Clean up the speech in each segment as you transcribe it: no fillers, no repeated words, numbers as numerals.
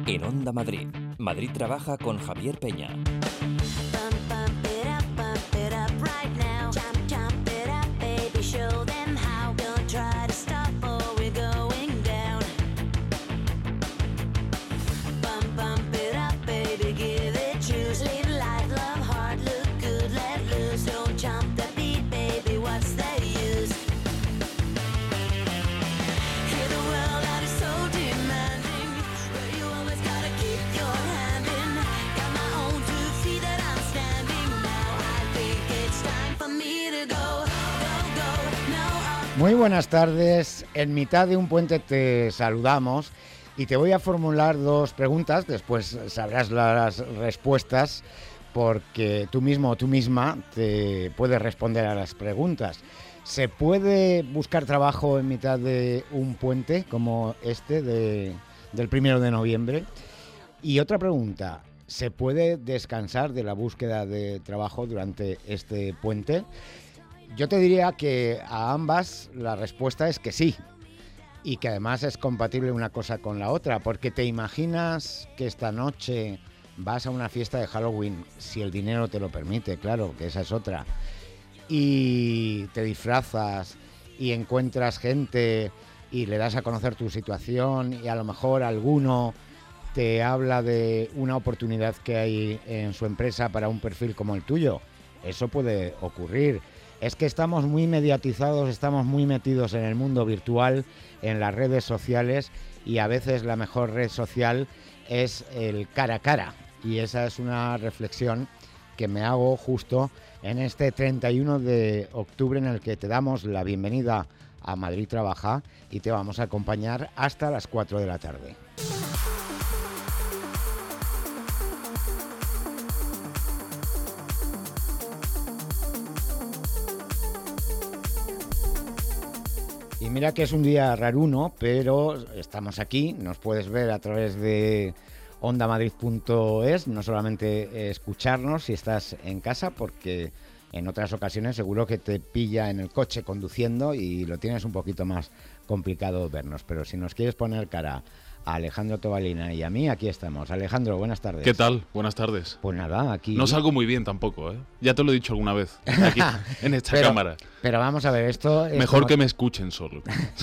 En Onda Madrid, Madrid trabaja con Javier Peña. Muy buenas tardes, en mitad de un puente te saludamos y te voy a formular dos preguntas, después sabrás las respuestas porque tú mismo o tú misma te puedes responder a las preguntas. ¿Se puede buscar trabajo en mitad de un puente como este del 1 de noviembre? Y otra pregunta, ¿se puede descansar de la búsqueda de trabajo durante este puente? Yo te diría que a ambas la respuesta es que sí, y que además es compatible una cosa con la otra, porque te imaginas que esta noche vas a una fiesta de Halloween, si el dinero te lo permite, claro, que esa es otra, y te disfrazas y encuentras gente y le das a conocer tu situación y a lo mejor alguno te habla de una oportunidad que hay en su empresa para un perfil como el tuyo. Eso puede ocurrir. Es que estamos muy mediatizados, estamos muy metidos en el mundo virtual, en las redes sociales, y a veces la mejor red social es el cara a cara. Y esa es una reflexión que me hago justo en este 31 de octubre en el que te damos la bienvenida a Madrid Trabaja y te vamos a acompañar hasta las 4 de la tarde. Y mira que es un día raruno, pero estamos aquí, nos puedes ver a través de ondamadrid.es, no solamente escucharnos si estás en casa, porque en otras ocasiones seguro que te pilla en el coche conduciendo y lo tienes un poquito más complicado vernos, pero si nos quieres poner cara a Alejandro Tobalina y a mí, aquí estamos. Alejandro, buenas tardes. ¿Qué tal? Buenas tardes. Pues nada, aquí... No salgo muy bien tampoco, ¿eh? Ya te lo he dicho alguna vez, aquí, en esta cámara. Pero vamos a ver, esto... Mejor que me escuchen solo.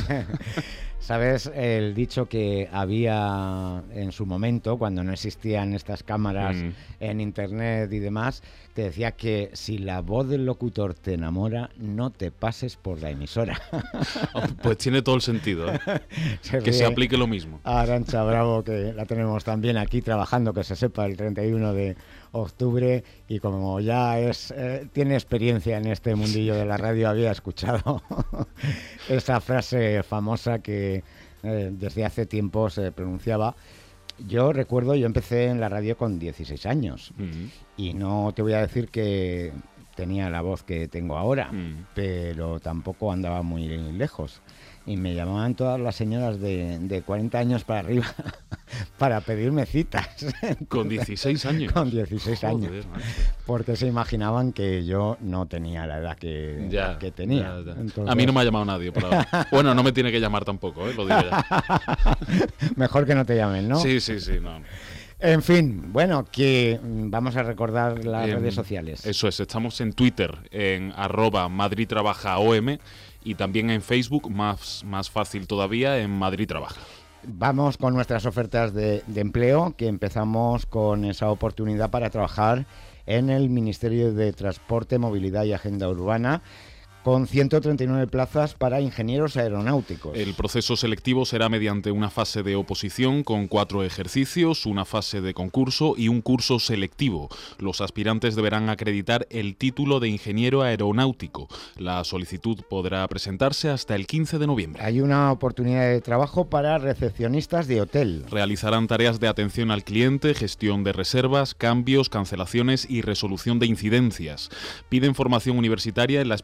¿Sabes el dicho que había en su momento, cuando no existían estas cámaras en internet y demás, que decía que si la voz del locutor te enamora, no te pases por la emisora? Pues tiene todo el sentido, ¿eh? Que se aplique lo mismo. Arantxa Bravo, que la tenemos también aquí trabajando, que se sepa, el 31 de octubre, y como ya tiene experiencia en este mundillo de la radio, había escuchado esa frase famosa que desde hace tiempo se pronunciaba. Yo recuerdo, yo empecé en la radio con 16 años y no te voy a decir que tenía la voz que tengo ahora, pero tampoco andaba muy lejos. Y me llamaban todas las señoras de 40 años para arriba para pedirme citas. ¿Con 16 años? Con 16 años. Joder, porque se imaginaban que yo no tenía la edad que tenía. Ya. Entonces... A mí no me ha llamado nadie por ahora. Bueno, no me tiene que llamar tampoco, lo digo ya. Mejor que no te llamen, ¿no? Sí, no. En fin, bueno, que vamos a recordar las redes sociales. Eso es, estamos en Twitter, en @MadridTrabajaOM, y también en Facebook, más fácil todavía, en Madrid Trabaja. Vamos con nuestras ofertas de empleo, que empezamos con esa oportunidad para trabajar en el Ministerio de Transporte, Movilidad y Agenda Urbana, con 139 plazas para ingenieros aeronáuticos. El proceso selectivo será mediante una fase de oposición con 4 ejercicios, una fase de concurso y un curso selectivo. Los aspirantes deberán acreditar el título de ingeniero aeronáutico. La solicitud podrá presentarse hasta el 15 de noviembre. Hay una oportunidad de trabajo para recepcionistas de hotel. Realizarán tareas de atención al cliente, gestión de reservas, cambios, cancelaciones y resolución de incidencias. Piden formación universitaria en la especialidad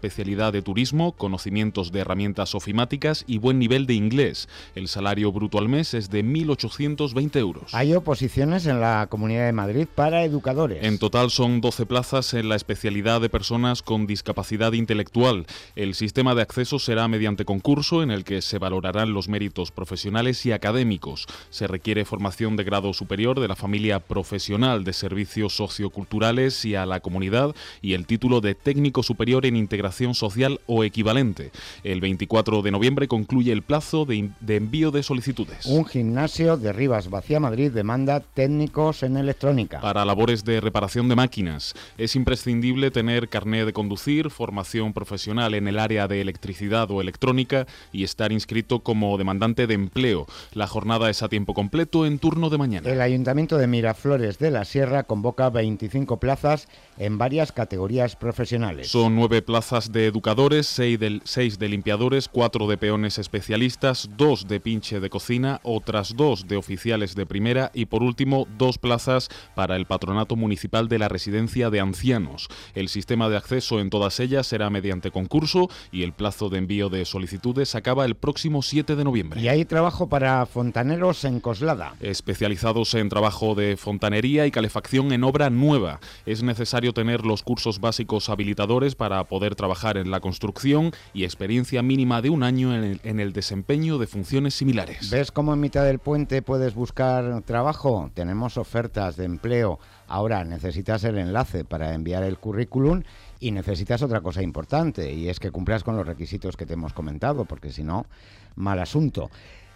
carrera de turismo, conocimientos de herramientas ofimáticas y buen nivel de inglés. El salario bruto al mes es de 1.820 euros. Hay oposiciones en la Comunidad de Madrid para educadores. En total son 12 plazas en la especialidad de personas con discapacidad intelectual. El sistema de acceso será mediante concurso en el que se valorarán los méritos profesionales y académicos. Se requiere formación de grado superior de la familia profesional de servicios socioculturales y a la comunidad y el título de técnico superior en integración social o equivalente. El 24 de noviembre concluye el plazo de envío de solicitudes. Un gimnasio de Rivas Vacía Madrid demanda técnicos en electrónica. Para labores de reparación de máquinas es imprescindible tener carné de conducir, formación profesional en el área de electricidad o electrónica y estar inscrito como demandante de empleo. La jornada es a tiempo completo en turno de mañana. El Ayuntamiento de Miraflores de la Sierra convoca 25 plazas en varias categorías profesionales. Son 9 plazas de educadores, 6 de limpiadores, 4 de peones especialistas, 2 de pinche de cocina, otras 2 de oficiales de primera y por último 2 plazas para el Patronato Municipal de la Residencia de Ancianos. El sistema de acceso en todas ellas será mediante concurso y el plazo de envío de solicitudes acaba el próximo 7 de noviembre. Y hay trabajo para fontaneros en Coslada. Especializados en trabajo de fontanería y calefacción en obra nueva. Es necesario tener los cursos básicos habilitadores para poder trabajar en la construcción y experiencia mínima de un año en el desempeño de funciones similares. ¿Ves cómo en mitad del puente puedes buscar trabajo? Tenemos ofertas de empleo. Ahora necesitas el enlace para enviar el currículum y necesitas otra cosa importante, y es que cumplas con los requisitos que te hemos comentado, porque si no, mal asunto.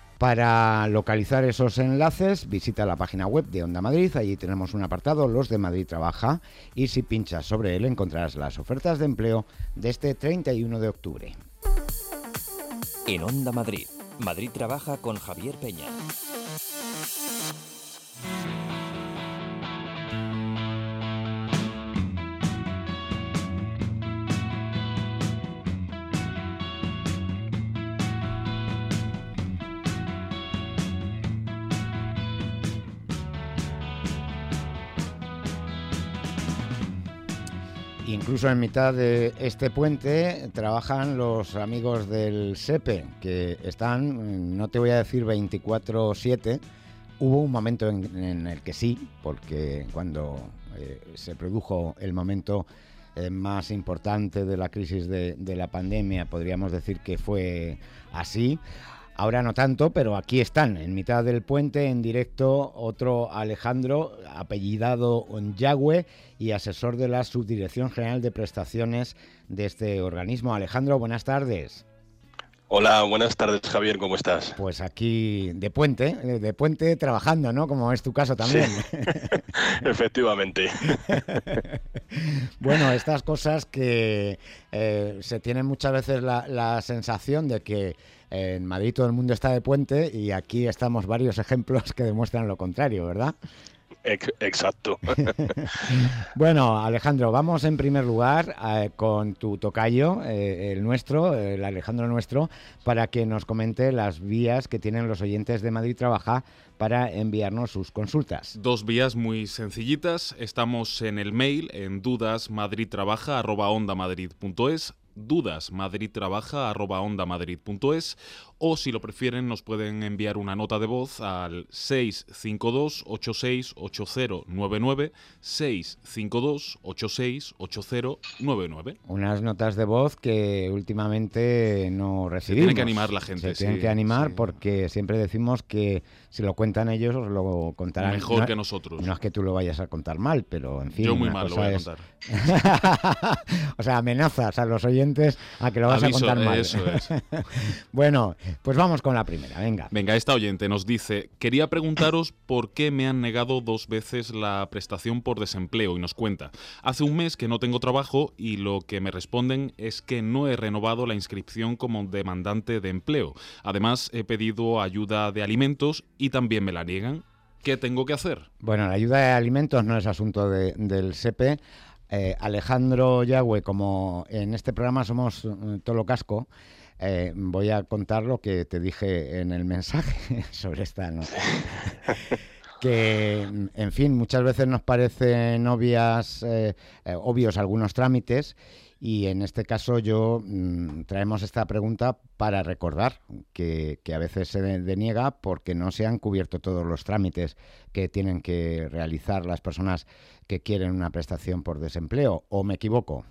Para localizar esos enlaces, visita la página web de Onda Madrid. Allí tenemos un apartado, Los de Madrid Trabaja, y si pinchas sobre él encontrarás las ofertas de empleo de este 31 de octubre. En Onda Madrid, Madrid Trabaja con Javier Peña. Incluso en mitad de este puente trabajan los amigos del SEPE, que están, no te voy a decir 24/7, hubo un momento en el que sí, porque cuando se produjo el momento más importante de la crisis de la pandemia, podríamos decir que fue así. Ahora no tanto, pero aquí están, en mitad del puente, en directo, otro Alejandro, apellidado Yagüe y asesor de la Subdirección General de Prestaciones de este organismo. Alejandro, buenas tardes. Hola, buenas tardes, Javier, ¿cómo estás? Pues aquí de puente trabajando, ¿no? Como es tu caso también. Sí. Efectivamente. Bueno, estas cosas que se tienen muchas veces la sensación de que en Madrid todo el mundo está de puente, y aquí estamos varios ejemplos que demuestran lo contrario, ¿verdad? Exacto. Bueno, Alejandro, vamos en primer lugar con tu tocayo, el Alejandro nuestro, para que nos comente las vías que tienen los oyentes de Madrid Trabaja para enviarnos sus consultas. 2 vías muy sencillitas. Estamos en el mail en dudasmadridtrabaja@ondamadrid.es, dudasmadridtrabaja@ondamadrid.es, o si lo prefieren nos pueden enviar una nota de voz al 652-868099, 652-868099. Unas notas de voz que últimamente no recibimos. Se tiene que animar la gente. Se tienen que animar, sí. Porque siempre decimos que si lo cuentan ellos os lo contarán mejor que nosotros. No es que tú lo vayas a contar mal, pero en fin. Yo muy mal lo voy a contar. O sea, amenazas a los oyentes a que lo vas a contar mal. Eso es. Bueno, pues vamos con la primera, venga. Venga, esta oyente nos dice: quería preguntaros por qué me han negado 2 veces la prestación por desempleo, y nos cuenta: hace un mes que no tengo trabajo y lo que me responden es que no he renovado la inscripción como demandante de empleo. Además, he pedido ayuda de alimentos y también me la niegan. ¿Qué tengo que hacer? Bueno, la ayuda de alimentos no es asunto del SEPE. Alejandro Yagüe, como en este programa somos Tolo Casco, voy a contar lo que te dije en el mensaje sobre esta nota. Que, en fin, muchas veces nos parecen obvios algunos trámites, Y en este caso traemos esta pregunta para recordar que a veces se deniega porque no se han cubierto todos los trámites que tienen que realizar las personas que quieren una prestación por desempleo. ¿O me equivoco?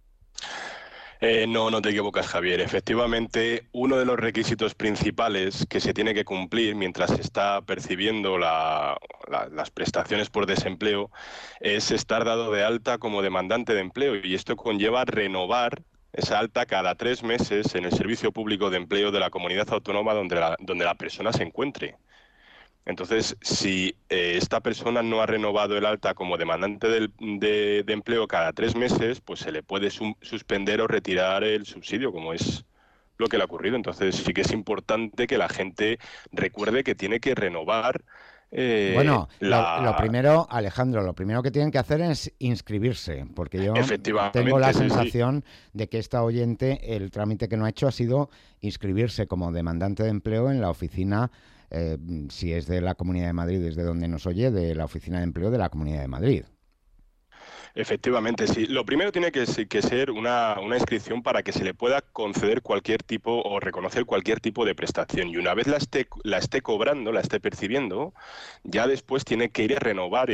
No, no te equivocas, Javier. Efectivamente, uno de los requisitos principales que se tiene que cumplir mientras se está percibiendo las prestaciones por desempleo es estar dado de alta como demandante de empleo, y esto conlleva renovar esa alta cada 3 meses en el Servicio Público de Empleo de la comunidad autónoma donde la persona se encuentre. Entonces, si esta persona no ha renovado el alta como demandante de empleo cada 3 meses, pues se le puede suspender o retirar el subsidio, como es lo que le ha ocurrido. Entonces, sí que es importante que la gente recuerde que tiene que renovar Bueno, lo primero, Alejandro, lo primero que tienen que hacer es inscribirse, porque yo tengo la sensación de que esta oyente, el trámite que no ha hecho ha sido inscribirse como demandante de empleo en la oficina, si es de la Comunidad de Madrid, desde donde nos oye, de la Oficina de Empleo de la Comunidad de Madrid. Efectivamente, sí. Lo primero tiene que ser una inscripción para que se le pueda conceder cualquier tipo o reconocer cualquier tipo de prestación. Y una vez la esté cobrando, la esté percibiendo, ya después tiene que ir a renovar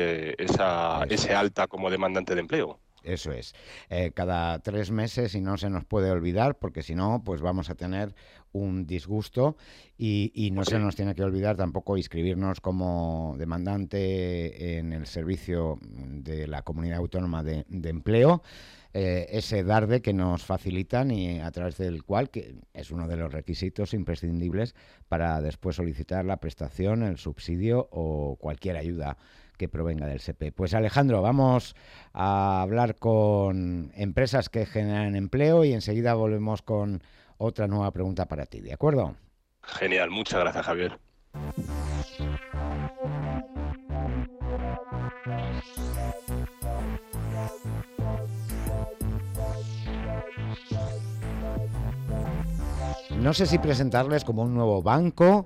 ese alta como demandante de empleo. Eso es. Cada 3 meses, y no se nos puede olvidar, porque si no, pues vamos a tener un disgusto, y no se nos tiene que olvidar tampoco inscribirnos como demandante en el servicio de la Comunidad Autónoma de Empleo, ese DARDE que nos facilitan y a través del cual, que es uno de los requisitos imprescindibles para después solicitar la prestación, el subsidio o cualquier ayuda que provenga del SEPE. Pues Alejandro, vamos a hablar con empresas que generan empleo y enseguida volvemos con otra nueva pregunta para ti, ¿de acuerdo? Genial, muchas gracias, Javier. No sé si presentarles como un nuevo banco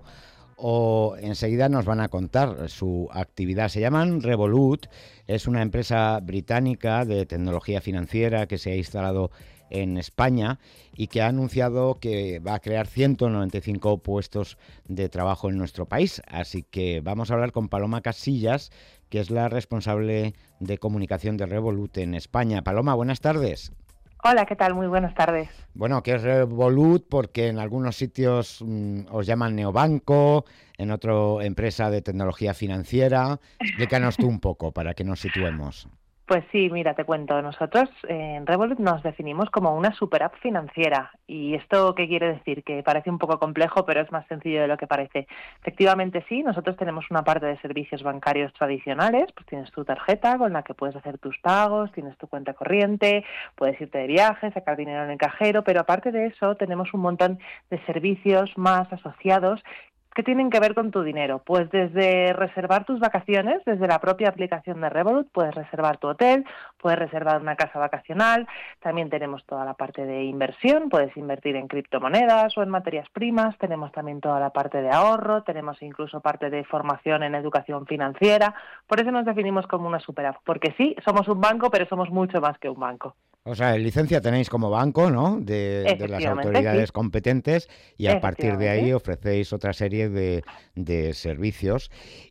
o enseguida nos van a contar su actividad. Se llaman Revolut, es una empresa británica de tecnología financiera que se ha instalado en España y que ha anunciado que va a crear 195 puestos de trabajo en nuestro país. Así que vamos a hablar con Paloma Casillas, que es la responsable de comunicación de Revolut en España. Paloma, buenas tardes. Hola, ¿qué tal? Muy buenas tardes. Bueno, ¿qué es Revolut? Porque en algunos sitios os llaman neobanco, en otra empresa de tecnología financiera. Explícanos tú un poco para que nos situemos. Pues sí, mira, te cuento. Nosotros en Revolut nos definimos como una super app financiera. ¿Y esto qué quiere decir? Que parece un poco complejo, pero es más sencillo de lo que parece. Efectivamente, sí, nosotros tenemos una parte de servicios bancarios tradicionales. Pues tienes tu tarjeta con la que puedes hacer tus pagos, tienes tu cuenta corriente, puedes irte de viaje, sacar dinero en el cajero, pero aparte de eso tenemos un montón de servicios más asociados que tienen que ver con tu dinero. Pues desde reservar tus vacaciones, desde la propia aplicación de Revolut, puedes reservar tu hotel, puedes reservar una casa vacacional, también tenemos toda la parte de inversión, puedes invertir en criptomonedas o en materias primas, tenemos también toda la parte de ahorro, tenemos incluso parte de formación en educación financiera, por eso nos definimos como una super app, porque sí, somos un banco, pero somos mucho más que un banco. O sea, licencia tenéis como banco, ¿no? De las autoridades competentes, y a partir de ahí ofrecéis otra serie de servicios.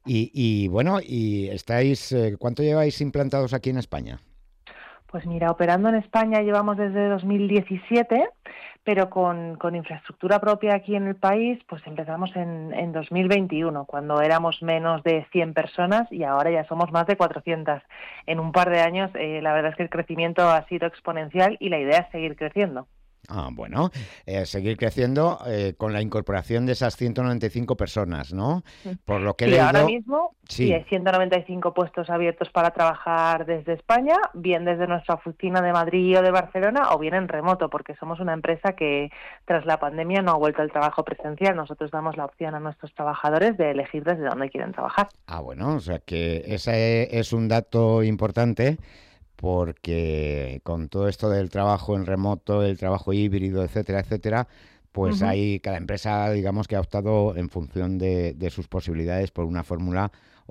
Y bueno, y estáis, ¿cuánto lleváis implantados aquí en España? Pues mira, operando en España llevamos desde 2017, pero con infraestructura propia aquí en el país, pues empezamos en 2021, cuando éramos menos de 100 personas y ahora ya somos más de 400. En un par de años, la verdad es que el crecimiento ha sido exponencial y la idea es seguir creciendo. Ah, bueno, seguir creciendo con la incorporación de esas 195 personas, ¿no? Por lo que he leído... ahora mismo sí hay 195 puestos abiertos para trabajar desde España, bien desde nuestra oficina de Madrid o de Barcelona, o bien en remoto, porque somos una empresa que tras la pandemia no ha vuelto al trabajo presencial. Nosotros damos la opción a nuestros trabajadores de elegir desde dónde quieren trabajar. Ah, bueno, o sea que ese es un dato importante, porque con todo esto del trabajo en remoto, el trabajo híbrido, etcétera, etcétera, pues hay cada empresa, digamos, que ha optado en función de sus posibilidades por una fórmula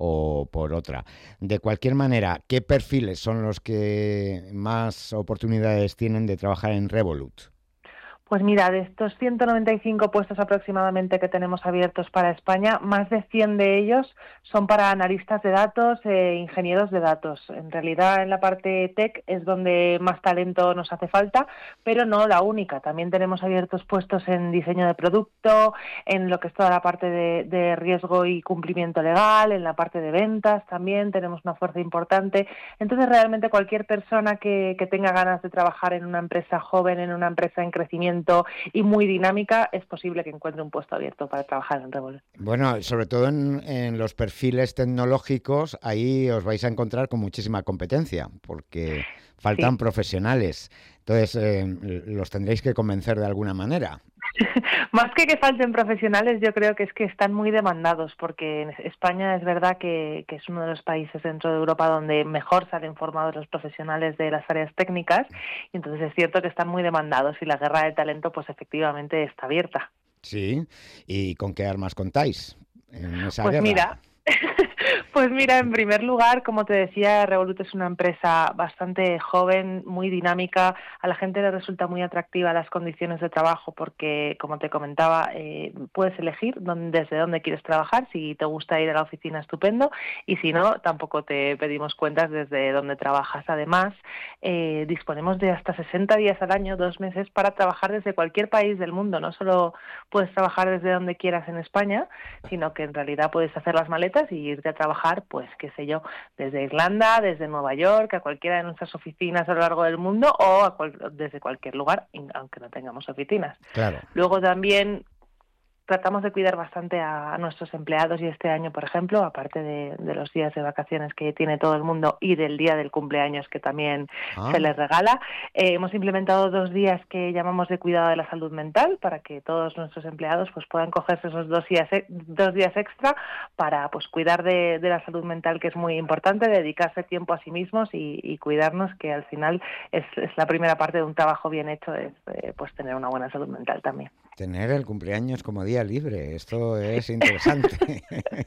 o por otra. De cualquier manera, ¿qué perfiles son los que más oportunidades tienen de trabajar en Revolut? Pues mira, de estos 195 puestos aproximadamente que tenemos abiertos para España, más de 100 de ellos son para analistas de datos e ingenieros de datos. En realidad, en la parte tech es donde más talento nos hace falta, pero no la única. También tenemos abiertos puestos en diseño de producto, en lo que es toda la parte de riesgo y cumplimiento legal, en la parte de ventas también tenemos una fuerza importante. Entonces, realmente cualquier persona que tenga ganas de trabajar en una empresa joven, en una empresa en crecimiento y muy dinámica, es posible que encuentre un puesto abierto para trabajar en Revolut. Bueno, sobre todo en los perfiles tecnológicos, ahí os vais a encontrar con muchísima competencia, porque faltan profesionales. Entonces, los tendréis que convencer de alguna manera. Más que falten profesionales, yo creo que es que están muy demandados, porque en España es verdad que es uno de los países dentro de Europa donde mejor salen formados los profesionales de las áreas técnicas, y entonces es cierto que están muy demandados y la guerra de talento pues efectivamente está abierta. Sí, ¿y con qué armas contáis en esa pues guerra? Pues mira, en primer lugar, como te decía, Revolut es una empresa bastante joven, muy dinámica. A la gente le resulta muy atractiva las condiciones de trabajo porque, como te comentaba, puedes elegir desde dónde quieres trabajar. Si te gusta ir a la oficina, estupendo. Y si no, tampoco te pedimos cuentas desde dónde trabajas. Además, disponemos de hasta 60 días al año, 2 meses, para trabajar desde cualquier país del mundo. No solo puedes trabajar desde donde quieras en España, sino que en realidad puedes hacer las maletas y irte a trabajar, pues qué sé yo, desde Irlanda, desde Nueva York, a cualquiera de nuestras oficinas a lo largo del mundo o desde cualquier lugar, aunque no tengamos oficinas. Claro. Luego también tratamos de cuidar bastante a nuestros empleados y este año, por ejemplo, aparte de los días de vacaciones que tiene todo el mundo y del día del cumpleaños que también se les regala, hemos implementado 2 días que llamamos de cuidado de la salud mental para que todos nuestros empleados pues puedan cogerse esos 2 días extra para pues cuidar de la salud mental, que es muy importante, dedicarse tiempo a sí mismos y cuidarnos, que al final es la primera parte de un trabajo bien hecho, es pues tener una buena salud mental también. Tener el cumpleaños como día libre, esto es interesante.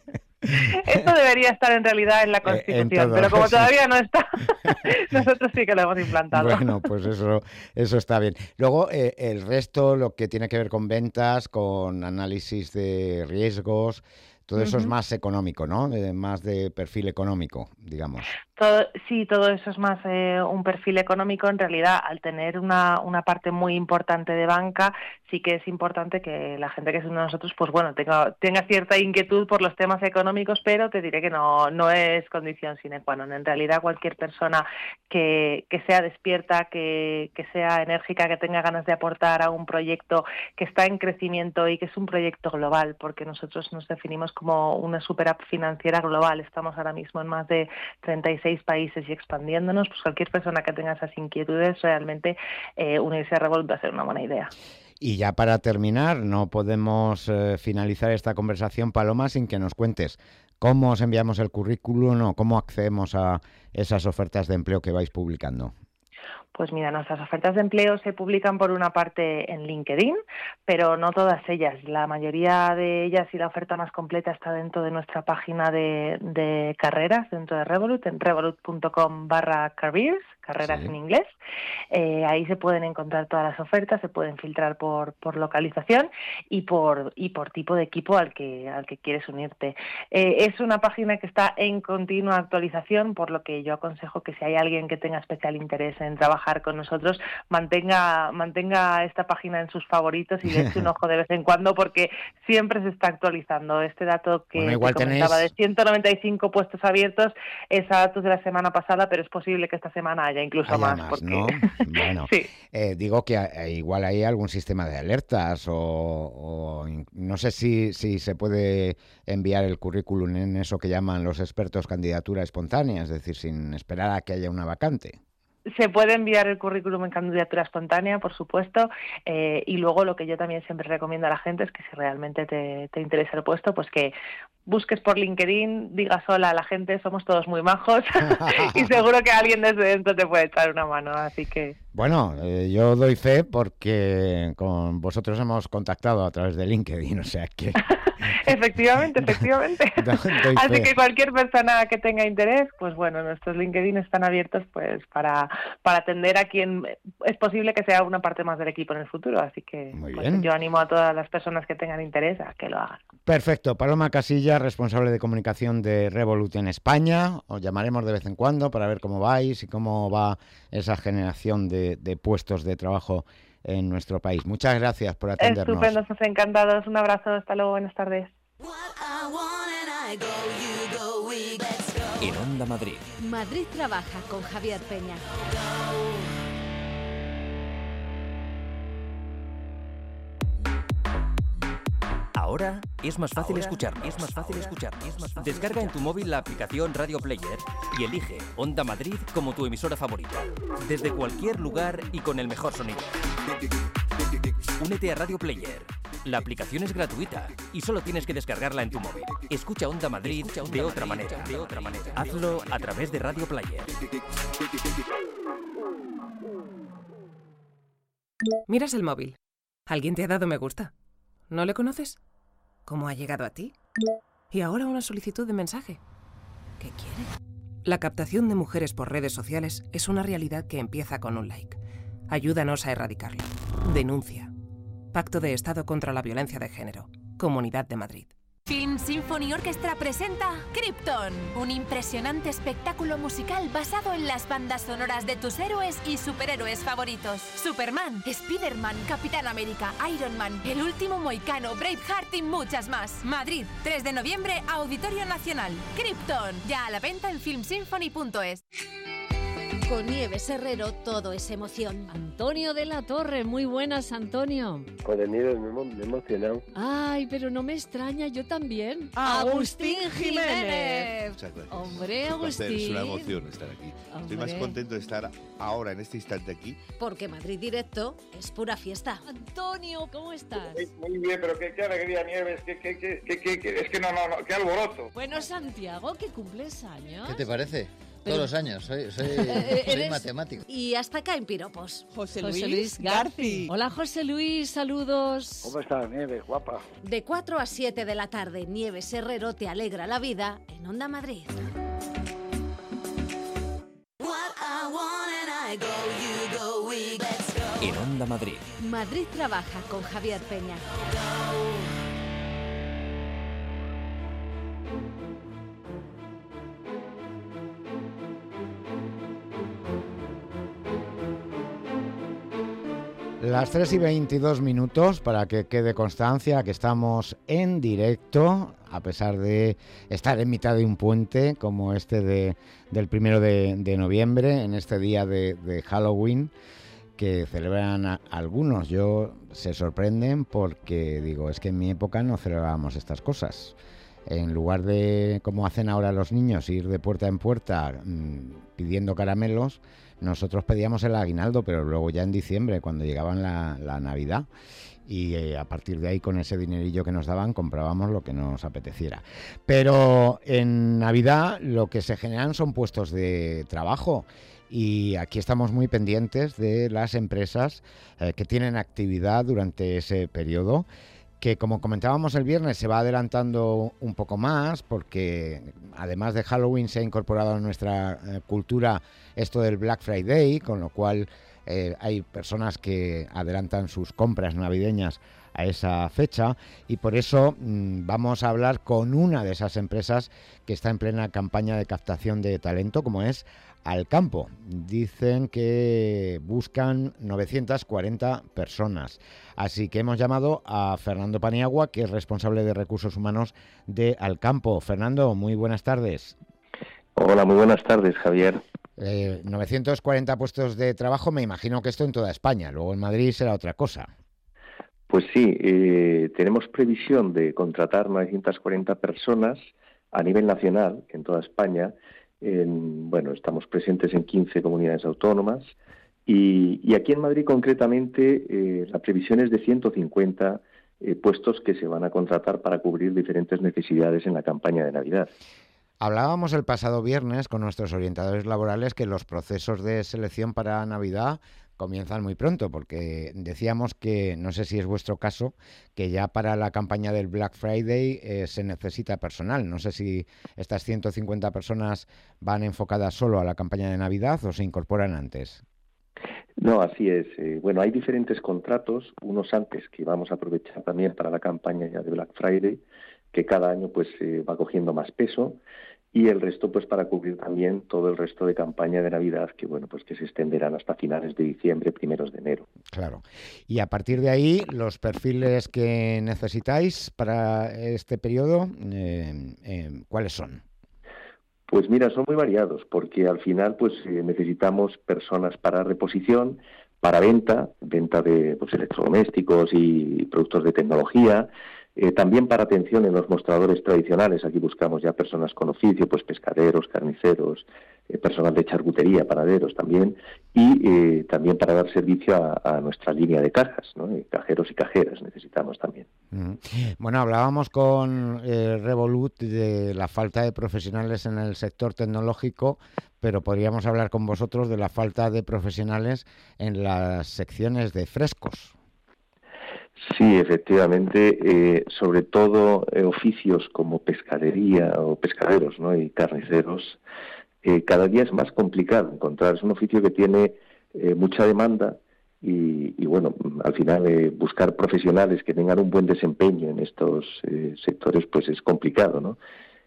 Esto debería estar en realidad en la Constitución, pero como todavía no está, nosotros sí que lo hemos implantado. Bueno, pues eso está bien. Luego, el resto, lo que tiene que ver con ventas, con análisis de riesgos, todo eso es más económico, ¿no? Más de perfil económico, digamos. Todo eso es más un perfil económico. En realidad, al tener una parte muy importante de banca, sí que es importante que la gente que es uno de nosotros, pues bueno, tenga cierta inquietud por los temas económicos, pero te diré que no es condición sine qua non. En realidad, cualquier persona que sea despierta, que sea enérgica, que tenga ganas de aportar a un proyecto que está en crecimiento y que es un proyecto global, porque nosotros nos definimos como una super app financiera global. Estamos ahora mismo en más de 36 países y expandiéndonos, pues cualquier persona que tenga esas inquietudes, realmente unirse a Revolut va a ser una buena idea. Y ya para terminar, no podemos finalizar esta conversación, Paloma, sin que nos cuentes cómo os enviamos el currículum o cómo accedemos a esas ofertas de empleo que vais publicando. Pues mira, nuestras ofertas de empleo se publican por una parte en LinkedIn, pero no todas ellas. La mayoría de ellas y la oferta más completa está dentro de nuestra página de carreras, dentro de Revolut, en revolut.com/careers, carreras en inglés. Ahí se pueden encontrar todas las ofertas, se pueden filtrar por localización y por tipo de equipo al que quieres unirte. Es una página que está en continua actualización, por lo que yo aconsejo que si hay alguien que tenga especial interés en trabajar con nosotros, mantenga esta página en sus favoritos y le eche un ojo de vez en cuando, porque siempre se está actualizando. Este dato que te comentaba de 195 puestos abiertos es a datos de la semana pasada, pero es posible que esta semana haya incluso más, porque... ¿no? Bueno, sí. Digo que igual hay algún sistema de alertas o no sé si se puede enviar el currículum en eso que llaman los expertos candidatura espontánea, es decir, sin esperar a que haya una vacante. Se puede enviar el currículum en candidatura espontánea, por supuesto, y luego lo que yo también siempre recomiendo a la gente es que si realmente te interesa el puesto, pues que busques por LinkedIn, digas hola a la gente, somos todos muy majos y seguro que alguien desde dentro te puede echar una mano, así que... Bueno, yo doy fe porque con vosotros hemos contactado a través de LinkedIn, o sea que... Efectivamente. Doy Así fe. que cualquier persona que tenga interés, pues bueno, nuestros LinkedIn están abiertos pues para atender a quien es posible que sea una parte más del equipo en el futuro. Así que Muy pues, bien. yo animo a todas las personas que tengan interés a que lo hagan. Perfecto. Paloma Casilla, responsable de comunicación de Revolut en España. Os llamaremos de vez en cuando para ver cómo vais y cómo va esa generación de puestos de trabajo en nuestro país. Muchas gracias por atendernos. Estupendos, encantados. Un abrazo, hasta luego, buenas tardes. En Onda Madrid. Madrid trabaja con Javier Peña. Ahora es más fácil escucharnos. Descarga en tu móvil la aplicación Radio Player y elige Onda Madrid como tu emisora favorita. Desde cualquier lugar y con el mejor sonido. Únete a Radio Player. La aplicación es gratuita y solo tienes que descargarla en tu móvil. Escucha Onda Madrid de otra manera. Hazlo a través de Radio Player. Miras el móvil. ¿Alguien te ha dado me gusta? ¿No le conoces? ¿Cómo ha llegado a ti? Y ahora una solicitud de mensaje. ¿Qué quiere? La captación de mujeres por redes sociales es una realidad que empieza con un like. Ayúdanos a erradicarlo. Denuncia. Pacto de Estado contra la Violencia de Género. Comunidad de Madrid. Film Symphony Orchestra presenta Krypton, un impresionante espectáculo musical basado en las bandas sonoras de tus héroes y superhéroes favoritos. Superman, Spider-Man, Capitán América, Iron Man, El Último Mohicano, Braveheart y muchas más. Madrid, 3 de noviembre, Auditorio Nacional. Krypton, ya a la venta en filmsymphony.es. Con Nieves Herrero todo es emoción. Antonio de la Torre, muy buenas, Antonio. Joder, Nieves, me he emocionado. Ay, pero no me extraña, yo también. Agustín Jiménez. Muchas gracias. Hombre, Es un placer, Agustín. es una emoción estar aquí. Estoy más Hombre. contento de estar ahora, en este instante aquí. Porque Madrid Directo es pura fiesta. Antonio, ¿cómo estás? Muy bien, pero qué alegría, Nieves, es que no, qué alboroto. Bueno, Santiago, que cumples años. ¿Qué te parece? Pero- Todos los años, soy eres- matemático. Y hasta acá en piropos. José Luis Garci. Hola, José Luis, saludos. ¿Cómo estás, Nieves, guapa? De 4 a 7 de la tarde, Nieves Herrero te alegra la vida en Onda Madrid. En Onda Madrid. Madrid trabaja con Javier Peña. Las 3:22 para que quede constancia que estamos en directo, a pesar de estar en mitad de un puente como este del 1 de noviembre, en este día de Halloween, que celebran algunos. Se sorprenden porque, digo, es que en mi época no celebrábamos estas cosas. En lugar de, como hacen ahora los niños, ir de puerta en puerta pidiendo caramelos, nosotros pedíamos el aguinaldo, pero luego ya en diciembre, cuando llegaban la Navidad, y a partir de ahí, con ese dinerillo que nos daban, comprábamos lo que nos apeteciera. Pero en Navidad lo que se generan son puestos de trabajo, y aquí estamos muy pendientes de las empresas que tienen actividad durante ese periodo, que, como comentábamos el viernes, se va adelantando un poco más, porque además de Halloween se ha incorporado a nuestra cultura esto del Black Friday, con lo cual hay personas que adelantan sus compras navideñas a esa fecha, y por eso vamos a hablar con una de esas empresas que está en plena campaña de captación de talento, como es Alcampo. Dicen que buscan 940 personas. Así que hemos llamado a Fernando Paniagua, que es responsable de recursos humanos de Alcampo. Fernando, muy buenas tardes. Hola, muy buenas tardes, Javier. 940 puestos de trabajo, me imagino que esto en toda España. Luego en Madrid será otra cosa. Pues sí, tenemos previsión de contratar 940 personas a nivel nacional, en toda España. Estamos presentes en 15 comunidades autónomas y aquí en Madrid concretamente la previsión es de 150 puestos que se van a contratar para cubrir diferentes necesidades en la campaña de Navidad. Hablábamos el pasado viernes con nuestros orientadores laborales que los procesos de selección para Navidad comienzan muy pronto, porque decíamos que, no sé si es vuestro caso, que ya para la campaña del Black Friday se necesita personal. No sé si estas 150 personas van enfocadas solo a la campaña de Navidad o se incorporan antes. No, así es. Bueno, hay diferentes contratos, unos antes que vamos a aprovechar también para la campaña ya de Black Friday, que cada año pues va cogiendo más peso, y el resto pues para cubrir también todo el resto de campaña de Navidad, que bueno, pues que se extenderán hasta finales de diciembre, primeros de enero. Claro. Y a partir de ahí, los perfiles que necesitáis para este periodo, ¿cuáles son? Pues mira, son muy variados, porque al final pues necesitamos personas para reposición, para venta de pues, electrodomésticos y productos de tecnología, también para atención en los mostradores tradicionales. Aquí buscamos ya personas con oficio, pues pescaderos, carniceros, personal de charcutería, panaderos también, y también para dar servicio a nuestra línea de cajas, ¿no? Cajeros y cajeras necesitamos también. Bueno, hablábamos con Revolut de la falta de profesionales en el sector tecnológico, pero podríamos hablar con vosotros de la falta de profesionales en las secciones de frescos. Sí, efectivamente, sobre todo oficios como pescadería o pescaderos, ¿no? Y carniceros, cada día es más complicado encontrar. Es un oficio que tiene mucha demanda y bueno, al final buscar profesionales que tengan un buen desempeño en estos sectores pues es complicado, ¿no?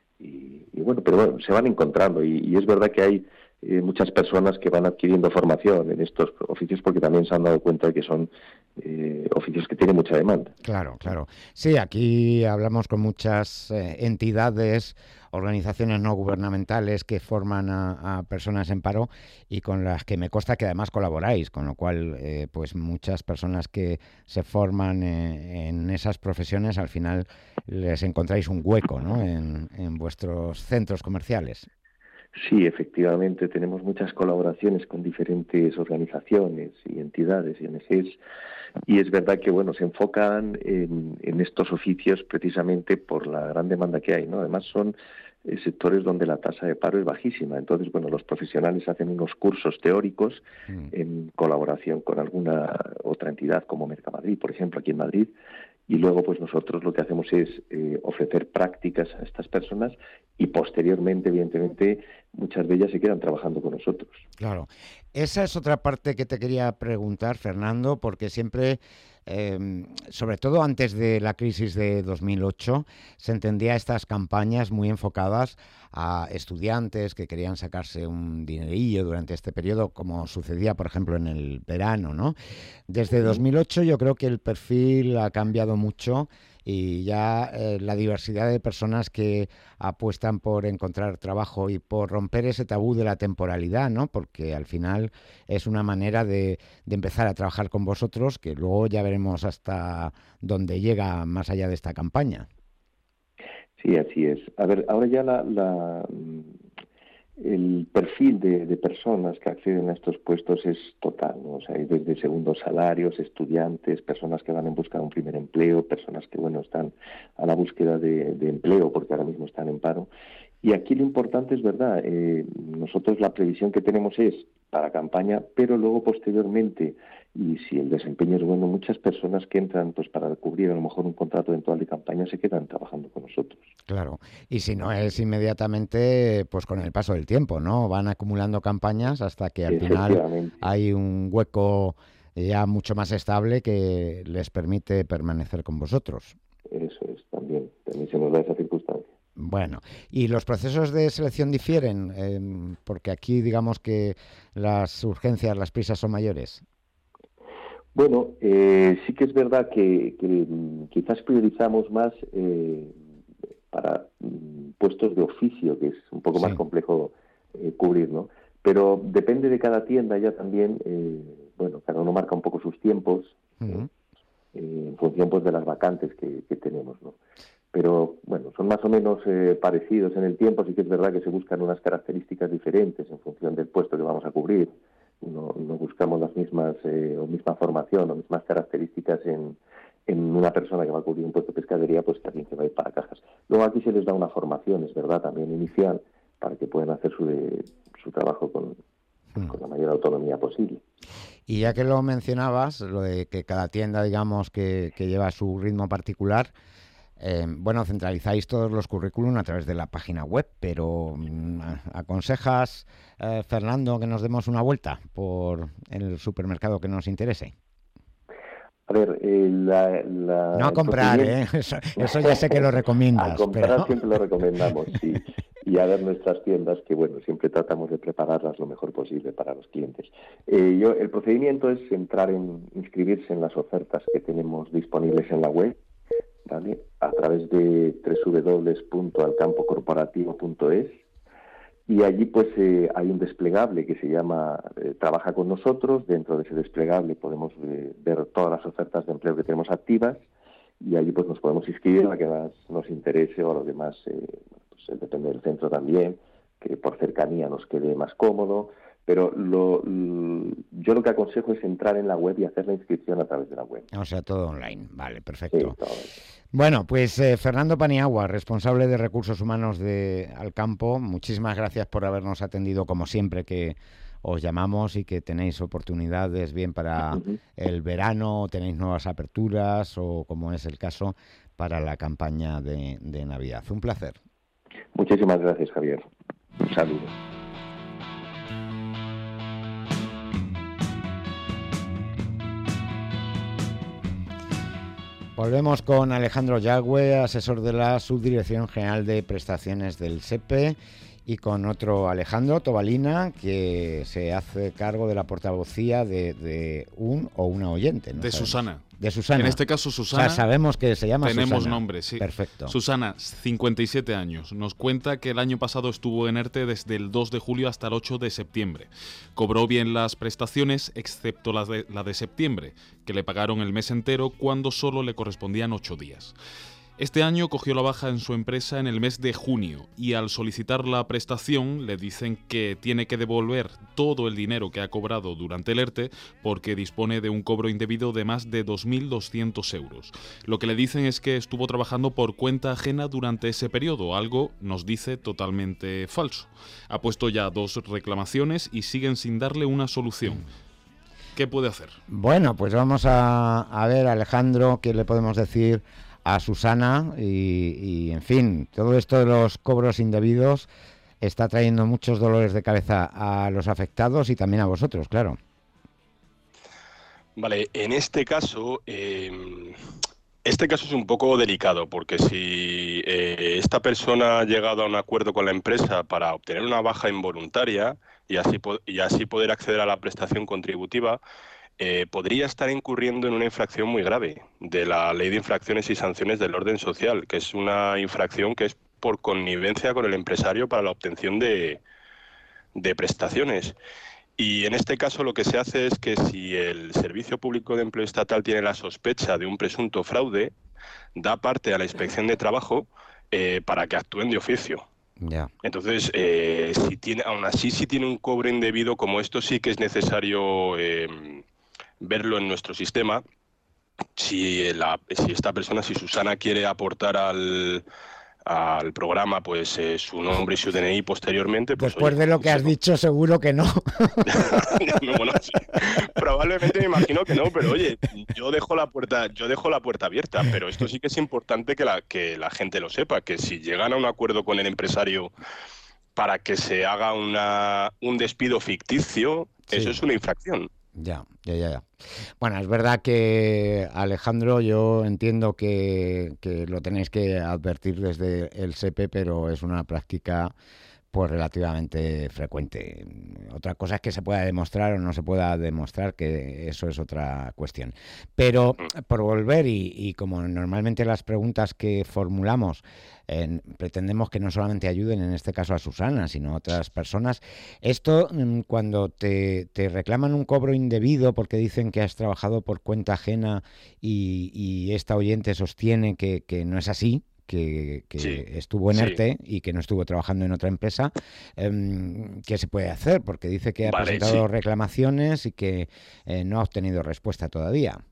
Y bueno, pero bueno, se van encontrando y es verdad que hay muchas personas que van adquiriendo formación en estos oficios porque también se han dado cuenta de que son oficios que tienen mucha demanda. Claro, claro. Sí, aquí hablamos con muchas entidades, organizaciones no gubernamentales que forman a personas en paro y con las que me consta que además colaboráis, con lo cual pues muchas personas que se forman en esas profesiones al final les encontráis un hueco, ¿no? en vuestros centros comerciales. Sí, efectivamente, tenemos muchas colaboraciones con diferentes organizaciones y entidades y ONGs, y es verdad que bueno, se enfocan en estos oficios precisamente por la gran demanda que hay, ¿no? Además son sectores donde la tasa de paro es bajísima. Entonces, bueno, los profesionales hacen unos cursos teóricos en colaboración con alguna otra entidad como Mercamadrid, por ejemplo, aquí en Madrid, y luego pues nosotros lo que hacemos es ofrecer prácticas a estas personas y posteriormente, evidentemente, muchas de ellas se quedan trabajando con nosotros. Claro. Esa es otra parte que te quería preguntar, Fernando, porque siempre, sobre todo antes de la crisis de 2008, se entendía estas campañas muy enfocadas a estudiantes que querían sacarse un dinerillo durante este periodo, como sucedía, por ejemplo, en el verano, ¿no? Desde 2008 yo creo que el perfil ha cambiado mucho y ya la diversidad de personas que apuestan por encontrar trabajo y por romper ese tabú de la temporalidad, ¿no? Porque al final es una manera de empezar a trabajar con vosotros, que luego ya veremos hasta dónde llega más allá de esta campaña. Sí, así es. A ver, ahora ya el perfil de personas que acceden a estos puestos es total, ¿no? O sea, hay desde segundos salarios, estudiantes, personas que van en busca de un primer empleo, personas que, bueno, están a la búsqueda de empleo porque ahora mismo están en paro. Y aquí lo importante es verdad, nosotros la previsión que tenemos es para campaña, pero luego posteriormente, y si el desempeño es bueno, muchas personas que entran pues para cubrir a lo mejor un contrato eventual de campaña se quedan trabajando con nosotros. Claro, y si no es inmediatamente, pues con el paso del tiempo, ¿no? Van acumulando campañas hasta que al final hay un hueco ya mucho más estable que les permite permanecer con vosotros. Eso es, también se nos da esa circunstancia. Bueno, ¿y los procesos de selección difieren? Porque aquí digamos que las urgencias, las prisas son mayores. Bueno, sí que es verdad que quizás priorizamos más para puestos de oficio, que es un poco más complejo cubrir, ¿no? Pero depende de cada tienda ya también, bueno, cada uno marca un poco sus tiempos en función pues de las vacantes que tenemos, ¿no? Pero bueno, son más o menos parecidos en el tiempo. Sí que es verdad que se buscan unas características diferentes en función del puesto que vamos a cubrir. No buscamos las mismas o misma formación o mismas características en en una persona que va a cubrir un puesto de pescadería, pues también se va a ir para cajas. Luego aquí se les da una formación, es verdad, también inicial, para que puedan hacer su trabajo con la mayor autonomía posible. Y ya que lo mencionabas, lo de que cada tienda, digamos, que lleva su ritmo particular, centralizáis todos los currículum a través de la página web, pero ¿aconsejas, Fernando, que nos demos una vuelta por el supermercado que nos interese? A ver, no a comprar, eso ya sé que lo recomiendas. A comprar siempre lo recomendamos, sí. Y a ver nuestras tiendas, que bueno, siempre tratamos de prepararlas lo mejor posible para los clientes. El procedimiento es inscribirse en las ofertas que tenemos disponibles en la web, ¿vale? A través de www.alcampocorporativo.es, y allí pues hay un desplegable que se llama Trabaja con nosotros. Dentro de ese desplegable podemos ver todas las ofertas de empleo que tenemos activas, y allí pues nos podemos inscribir a la que más nos interese, o a lo demás depende del centro también, que por cercanía nos quede más cómodo. Pero yo lo que aconsejo es entrar en la web y hacer la inscripción a través de la web. O sea, todo online. Vale, perfecto. Sí, todo. Bueno, pues Fernando Paniagua, responsable de Recursos Humanos de Alcampo, muchísimas gracias por habernos atendido, como siempre que os llamamos y que tenéis oportunidades bien para el verano, tenéis nuevas aperturas o, como es el caso, para la campaña de Navidad. Un placer. Muchísimas gracias, Javier. Un saludo. Volvemos con Alejandro Yagüe, asesor de la Subdirección General de Prestaciones del SEPE, y con otro Alejandro Tobalina, que se hace cargo de la portavocía de un o una oyente. ¿No? De Susana. De Susana. En este caso, Susana. O sea, sabemos que se llama Susana. Tenemos Susana. nombre, sí. Perfecto. Susana, 57 años. Nos cuenta que el año pasado estuvo en ERTE desde el 2 de julio hasta el 8 de septiembre. Cobró bien las prestaciones, excepto la de septiembre, que le pagaron el mes entero cuando solo le correspondían 8 días. Este año cogió la baja en su empresa en el mes de junio, y al solicitar la prestación le dicen que tiene que devolver todo el dinero que ha cobrado durante el ERTE, porque dispone de un cobro indebido de más de 2.200 euros. Lo que le dicen es que estuvo trabajando por cuenta ajena durante ese periodo, algo, nos dice, totalmente falso. Ha puesto ya 2 reclamaciones y siguen sin darle una solución. ¿Qué puede hacer? Bueno, pues vamos a ver, Alejandro, qué le podemos decir a Susana, y en fin, todo esto de los cobros indebidos está trayendo muchos dolores de cabeza a los afectados y también a vosotros, claro. Vale, en este caso es un poco delicado, porque si esta persona ha llegado a un acuerdo con la empresa para obtener una baja involuntaria y así poder acceder a la prestación contributiva, podría estar incurriendo en una infracción muy grave de la Ley de Infracciones y Sanciones del Orden Social, que es una infracción que es por connivencia con el empresario para la obtención de prestaciones. Y en este caso lo que se hace es que si el Servicio Público de Empleo Estatal tiene la sospecha de un presunto fraude, da parte a la Inspección de Trabajo para que actúen de oficio. Yeah. Entonces, aún así, si tiene un cobro indebido como esto, sí que es necesario verlo en nuestro sistema. Si esta persona, si Susana quiere aportar al programa pues su nombre y su DNI posteriormente, pues después de lo que has dicho, seguro que no. No, bueno, sí. Probablemente me imagino que no, pero oye, yo dejo la puerta abierta, pero esto sí que es importante que la gente lo sepa, que si llegan a un acuerdo con el empresario para que se haga un despido ficticio, sí, eso es una infracción. Ya. Bueno, es verdad que, Alejandro, yo entiendo que lo tenéis que advertir desde el SEPE, pero es una práctica pues relativamente frecuente. Otra cosa es que se pueda demostrar o no se pueda demostrar, que eso es otra cuestión. Pero por volver, y como normalmente las preguntas que formulamos pretendemos que no solamente ayuden en este caso a Susana, sino a otras personas, esto cuando te reclaman un cobro indebido porque dicen que has trabajado por cuenta ajena y esta oyente sostiene que no es así, que sí, estuvo en ERTE y que no estuvo trabajando en otra empresa, ¿qué se puede hacer? Porque dice que ha presentado reclamaciones y que no ha obtenido respuesta todavía.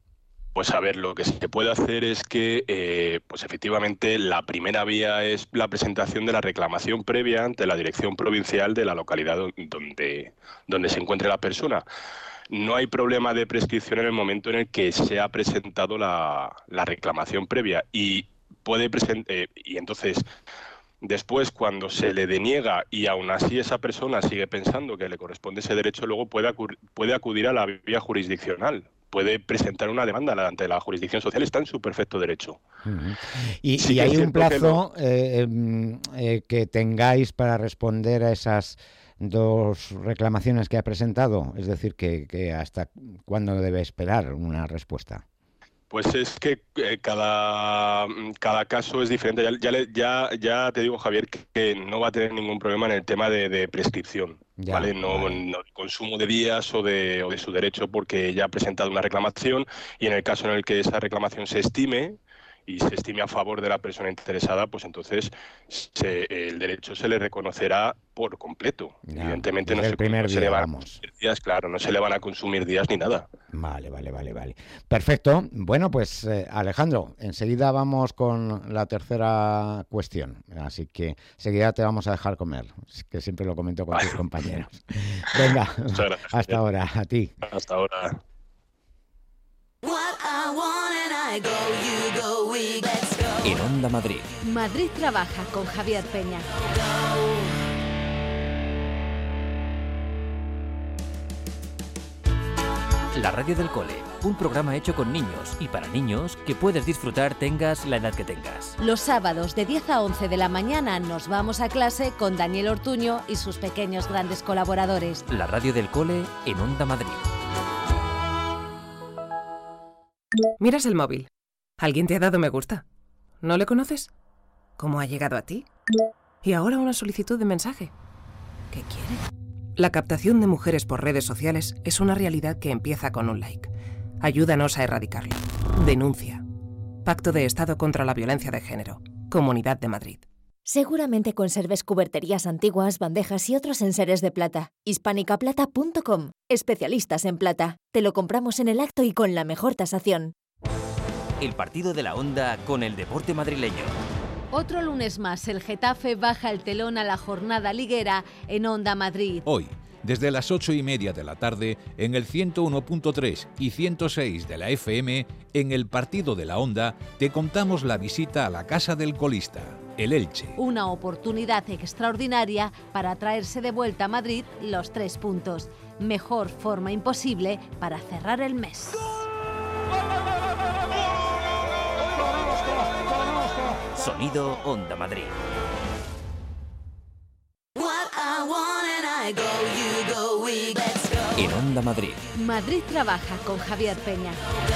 Pues a ver, lo que se puede hacer es que, pues efectivamente, la primera vía es la presentación de la reclamación previa ante la Dirección Provincial de la localidad donde se encuentre la persona. No hay problema de prescripción en el momento en el que se ha presentado la reclamación previa y entonces después, cuando se le deniega y aún así esa persona sigue pensando que le corresponde ese derecho, luego puede acudir a la vía jurisdiccional. Puede presentar una demanda ante la jurisdicción social, está en su perfecto derecho. Y hay un plazo que tengáis para responder a esas dos reclamaciones que ha presentado, es decir, que hasta cuándo debe esperar una respuesta. Pues es que cada caso es diferente. Ya te digo, Javier, que no va a tener ningún problema en el tema de prescripción, ¿vale? No consumo de días o de su derecho, porque ya ha presentado una reclamación y en el caso en el que esa reclamación se estime a favor de la persona interesada, pues entonces el derecho se le reconocerá por completo. Evidentemente no se le van a consumir días, claro, no se le van a consumir días ni nada. Vale. Perfecto. Bueno, pues Alejandro, enseguida vamos con la tercera cuestión, así que enseguida te vamos a dejar comer, que siempre lo comento con tus compañeros. Venga, hasta ahora, a ti. Hasta ahora. En Onda Madrid. Madrid trabaja con Javier Peña. La radio del cole, un programa hecho con niños y para niños que puedes disfrutar tengas la edad que tengas. Los sábados de 10 a 11 de la mañana nos vamos a clase con Daniel Ortuño y sus pequeños grandes colaboradores. La radio del cole en Onda Madrid. Miras el móvil. ¿Alguien te ha dado me gusta? ¿No le conoces? ¿Cómo ha llegado a ti? Y ahora una solicitud de mensaje. ¿Qué quiere? La captación de mujeres por redes sociales es una realidad que empieza con un like. Ayúdanos a erradicarlo. Denuncia. Pacto de Estado contra la Violencia de Género. Comunidad de Madrid. Seguramente conserves cuberterías antiguas, bandejas y otros enseres de plata. hispanicaplata.com. Especialistas en plata. Te lo compramos en el acto y con la mejor tasación. El partido de la Onda con el deporte madrileño. Otro lunes más, el Getafe baja el telón a la jornada liguera en Onda Madrid. Hoy, desde las 8:30 de la tarde, en el 101.3 y 106 de la FM, en el partido de la Onda, te contamos la visita a la casa del colista, el Elche. Una oportunidad extraordinaria para traerse de vuelta a Madrid los 3 puntos. Mejor forma imposible para cerrar el mes. Sonido Onda Madrid. En Onda Madrid. Madrid trabaja con Javier Peña.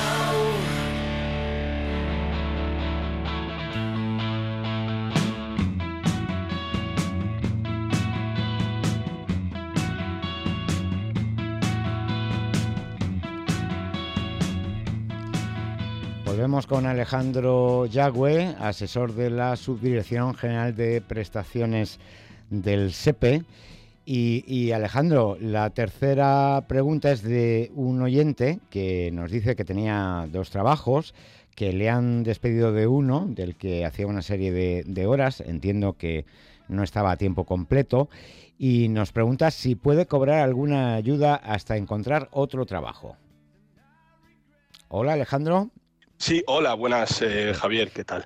Volvemos con Alejandro Yagüe, asesor de la Subdirección General de Prestaciones del SEPE. Y Alejandro, la tercera pregunta es de un oyente que nos dice que tenía 2 trabajos, que le han despedido de uno, del que hacía una serie de horas, entiendo que no estaba a tiempo completo, y nos pregunta si puede cobrar alguna ayuda hasta encontrar otro trabajo. Hola, Alejandro. Sí, hola, buenas, Javier, ¿qué tal?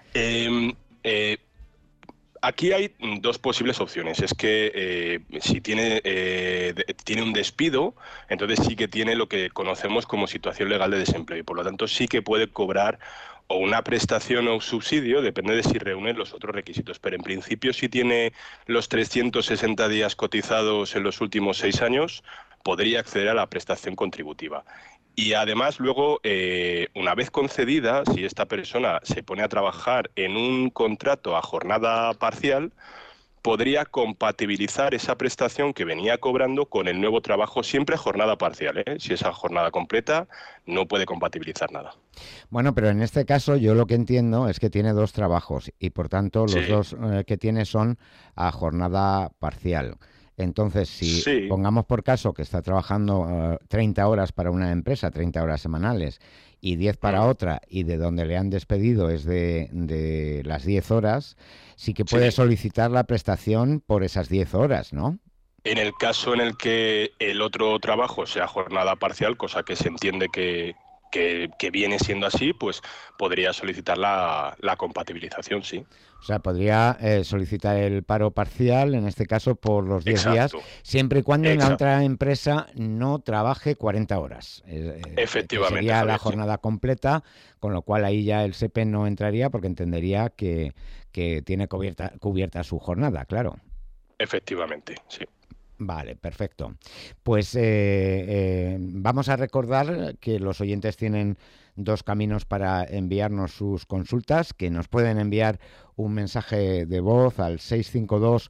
Aquí hay 2 posibles opciones. Es que si tiene un despido, entonces sí que tiene lo que conocemos como situación legal de desempleo y por lo tanto sí que puede cobrar o una prestación o un subsidio, depende de si reúne los otros requisitos. Pero en principio, si tiene los 360 días cotizados en los últimos 6 años, podría acceder a la prestación contributiva. Y además luego, una vez concedida, si esta persona se pone a trabajar en un contrato a jornada parcial, podría compatibilizar esa prestación que venía cobrando con el nuevo trabajo, siempre a jornada parcial, ¿eh? Si es a jornada completa, no puede compatibilizar nada. Bueno, pero en este caso yo lo que entiendo es que tiene 2 trabajos y por tanto los 2 que tiene son a jornada parcial. Entonces, si Sí. pongamos por caso que está trabajando 30 horas para una empresa, 30 horas semanales, y 10 para otra, y de donde le han despedido es de las 10 horas, sí que puede solicitar la prestación por esas 10 horas, ¿no? En el caso en el que el otro trabajo sea jornada parcial, cosa que se entiende que viene siendo así, pues podría solicitar la compatibilización, sí. O sea, podría solicitar el paro parcial, en este caso por los 10 días, siempre y cuando en la otra empresa no trabaje 40 horas. Efectivamente. Sería la jornada completa, con lo cual ahí ya el SEPE no entraría porque entendería que tiene cubierta su jornada, claro. Efectivamente, sí. Vale, perfecto. Pues vamos a recordar que los oyentes tienen 2 caminos para enviarnos sus consultas, que nos pueden enviar un mensaje de voz al 652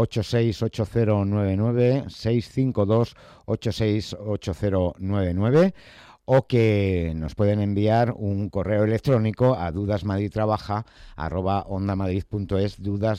868099, 652 868099, o que nos pueden enviar un correo electrónico a dudasmadridtrabaja@ondamadrid.es,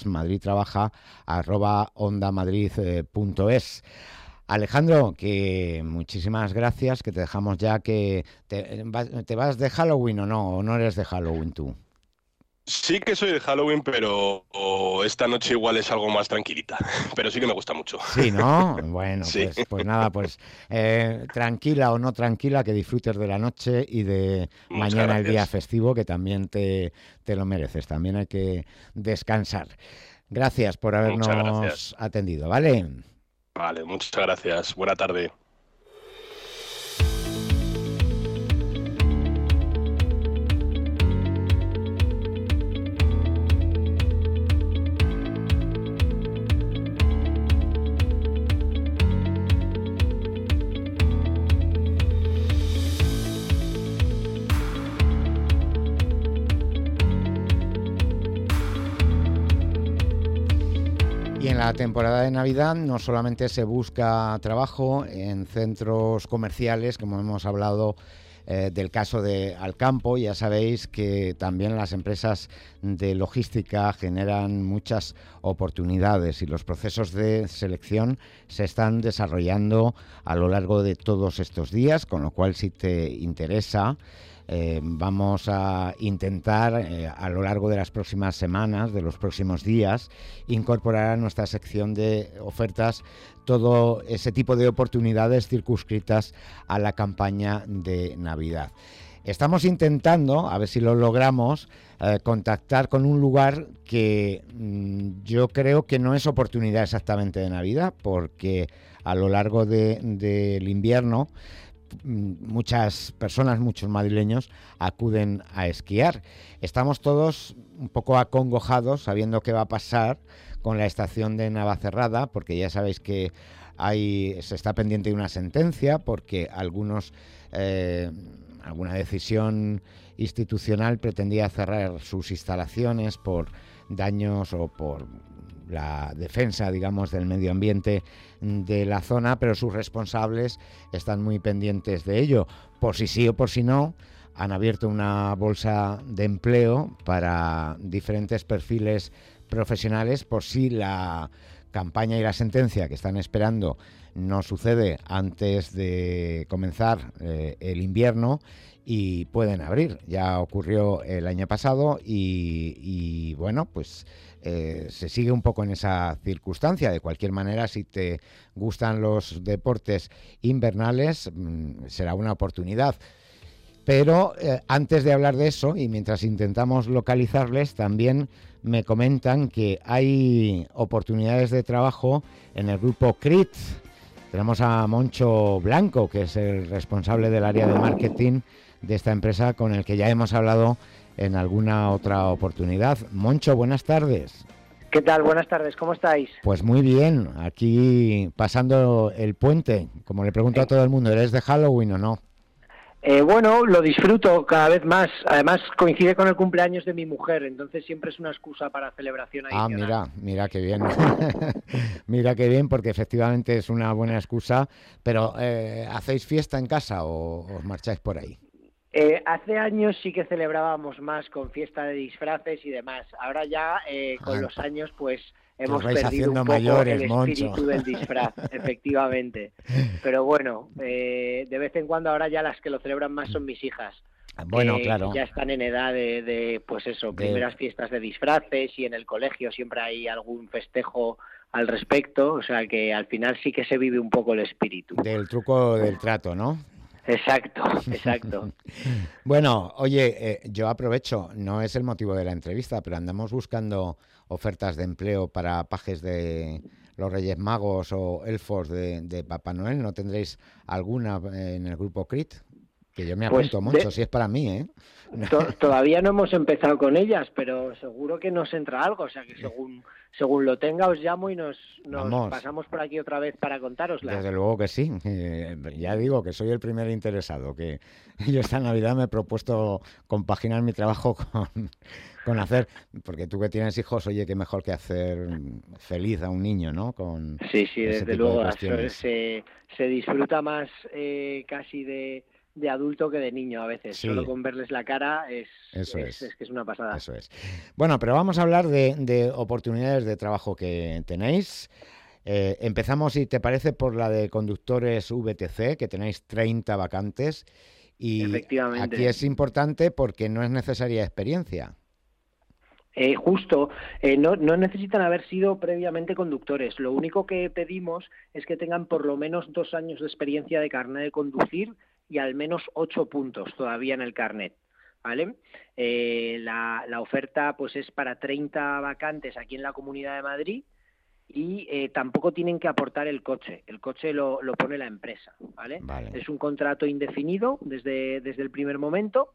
dudasmadridtrabaja@ondamadrid.es. Alejandro, que muchísimas gracias, que te dejamos ya. Que ¿te vas de Halloween o no eres de Halloween tú? Sí que soy de Halloween, pero esta noche igual es algo más tranquilita, pero sí que me gusta mucho. Sí, ¿no? Bueno, Sí. pues nada, pues tranquila o no tranquila, que disfrutes de la noche y de Muchas mañana el día gracias. festivo, que también te lo mereces, también hay que descansar. Gracias por Muchas habernos gracias. atendido, ¿vale? Vale, muchas gracias. Buena tarde. Y en la temporada de Navidad no solamente se busca trabajo en centros comerciales, como hemos hablado del caso de Alcampo, ya sabéis que también las empresas de logística generan muchas oportunidades y los procesos de selección se están desarrollando a lo largo de todos estos días, con lo cual si te interesa, vamos a intentar a lo largo de las próximas semanas, de los próximos días, incorporar a nuestra sección de ofertas todo ese tipo de oportunidades circunscritas a la campaña de Navidad. Estamos intentando, a ver si lo logramos, contactar con un lugar que yo creo que no es oportunidad exactamente de Navidad, porque a lo largo del invierno muchas personas, muchos madrileños acuden a esquiar. Estamos todos un poco acongojados sabiendo qué va a pasar con la estación de Navacerrada, porque ya sabéis que se está pendiente de una sentencia, porque alguna decisión institucional pretendía cerrar sus instalaciones por daños o por la defensa, digamos, del medio ambiente de la zona, pero sus responsables están muy pendientes de ello. Por si sí o por si no, han abierto una bolsa de empleo para diferentes perfiles profesionales, por si la campaña y la sentencia que están esperando no sucede antes de comenzar el invierno, y pueden abrir. Ya ocurrió el año pasado y bueno, pues se sigue un poco en esa circunstancia. De cualquier manera, si te gustan los deportes invernales, será una oportunidad. Pero antes de hablar de eso, y mientras intentamos localizarles, también me comentan que hay oportunidades de trabajo en el grupo CRIT. Tenemos a Moncho Blanco, que es el responsable del área de marketing de esta empresa, con el que ya hemos hablado en alguna otra oportunidad. Moncho, buenas tardes. ¿Qué tal? Buenas tardes, ¿cómo estáis? Pues muy bien, aquí pasando el puente. Como le pregunto a todo el mundo, ¿eres de Halloween o no? Bueno, lo disfruto cada vez más. Además, coincide con el cumpleaños de mi mujer, entonces siempre es una excusa para celebración adicional. Mira qué bien. Mira qué bien, porque efectivamente es una buena excusa. Pero, ¿hacéis fiesta en casa o os marcháis por ahí? Hace años sí que celebrábamos más con fiesta de disfraces y demás. Ahora ya, con los años, pues hemos vais perdido haciendo un poco mayores, el espíritu Moncho. del disfraz, efectivamente. Pero bueno, de vez en cuando ahora ya las que lo celebran más son mis hijas. Bueno, claro. Que ya están en edad pues eso, primeras fiestas de disfraces, y en el colegio siempre hay algún festejo al respecto, o sea que al final sí que se vive un poco el espíritu. Del truco del trato, ¿no? Exacto, exacto. Bueno, oye, yo aprovecho, no es el motivo de la entrevista, pero andamos buscando ofertas de empleo para pajes de los Reyes Magos o elfos de Papá Noel. ¿No tendréis alguna en el grupo CRIT? Que yo me apunto mucho, si es para mí, ¿eh? Todavía no hemos empezado con ellas, pero seguro que nos entra algo, o sea que según lo tenga os llamo y nos pasamos por aquí otra vez para contárosla. Desde luego que sí, ya digo que soy el primer interesado, que yo esta Navidad me he propuesto compaginar mi trabajo con hacer, porque tú que tienes hijos, oye, qué mejor que hacer feliz a un niño, ¿no? Sí, desde luego, se disfruta más casi de adulto que de niño a veces. Sí. Solo con verles la cara es que es una pasada. Eso es. Bueno, pero vamos a hablar de oportunidades de trabajo que tenéis. Empezamos, si te parece, por la de conductores VTC, que tenéis 30 vacantes. Y efectivamente. Aquí es importante porque no es necesaria experiencia. No necesitan haber sido previamente conductores. Lo único que pedimos es que tengan por lo menos 2 años de experiencia de carnet de conducir y al menos 8 puntos todavía en el carnet, ¿vale? La oferta pues es para 30 vacantes aquí en la Comunidad de Madrid y tampoco tienen que aportar el coche lo pone la empresa, ¿vale? Es un contrato indefinido desde el primer momento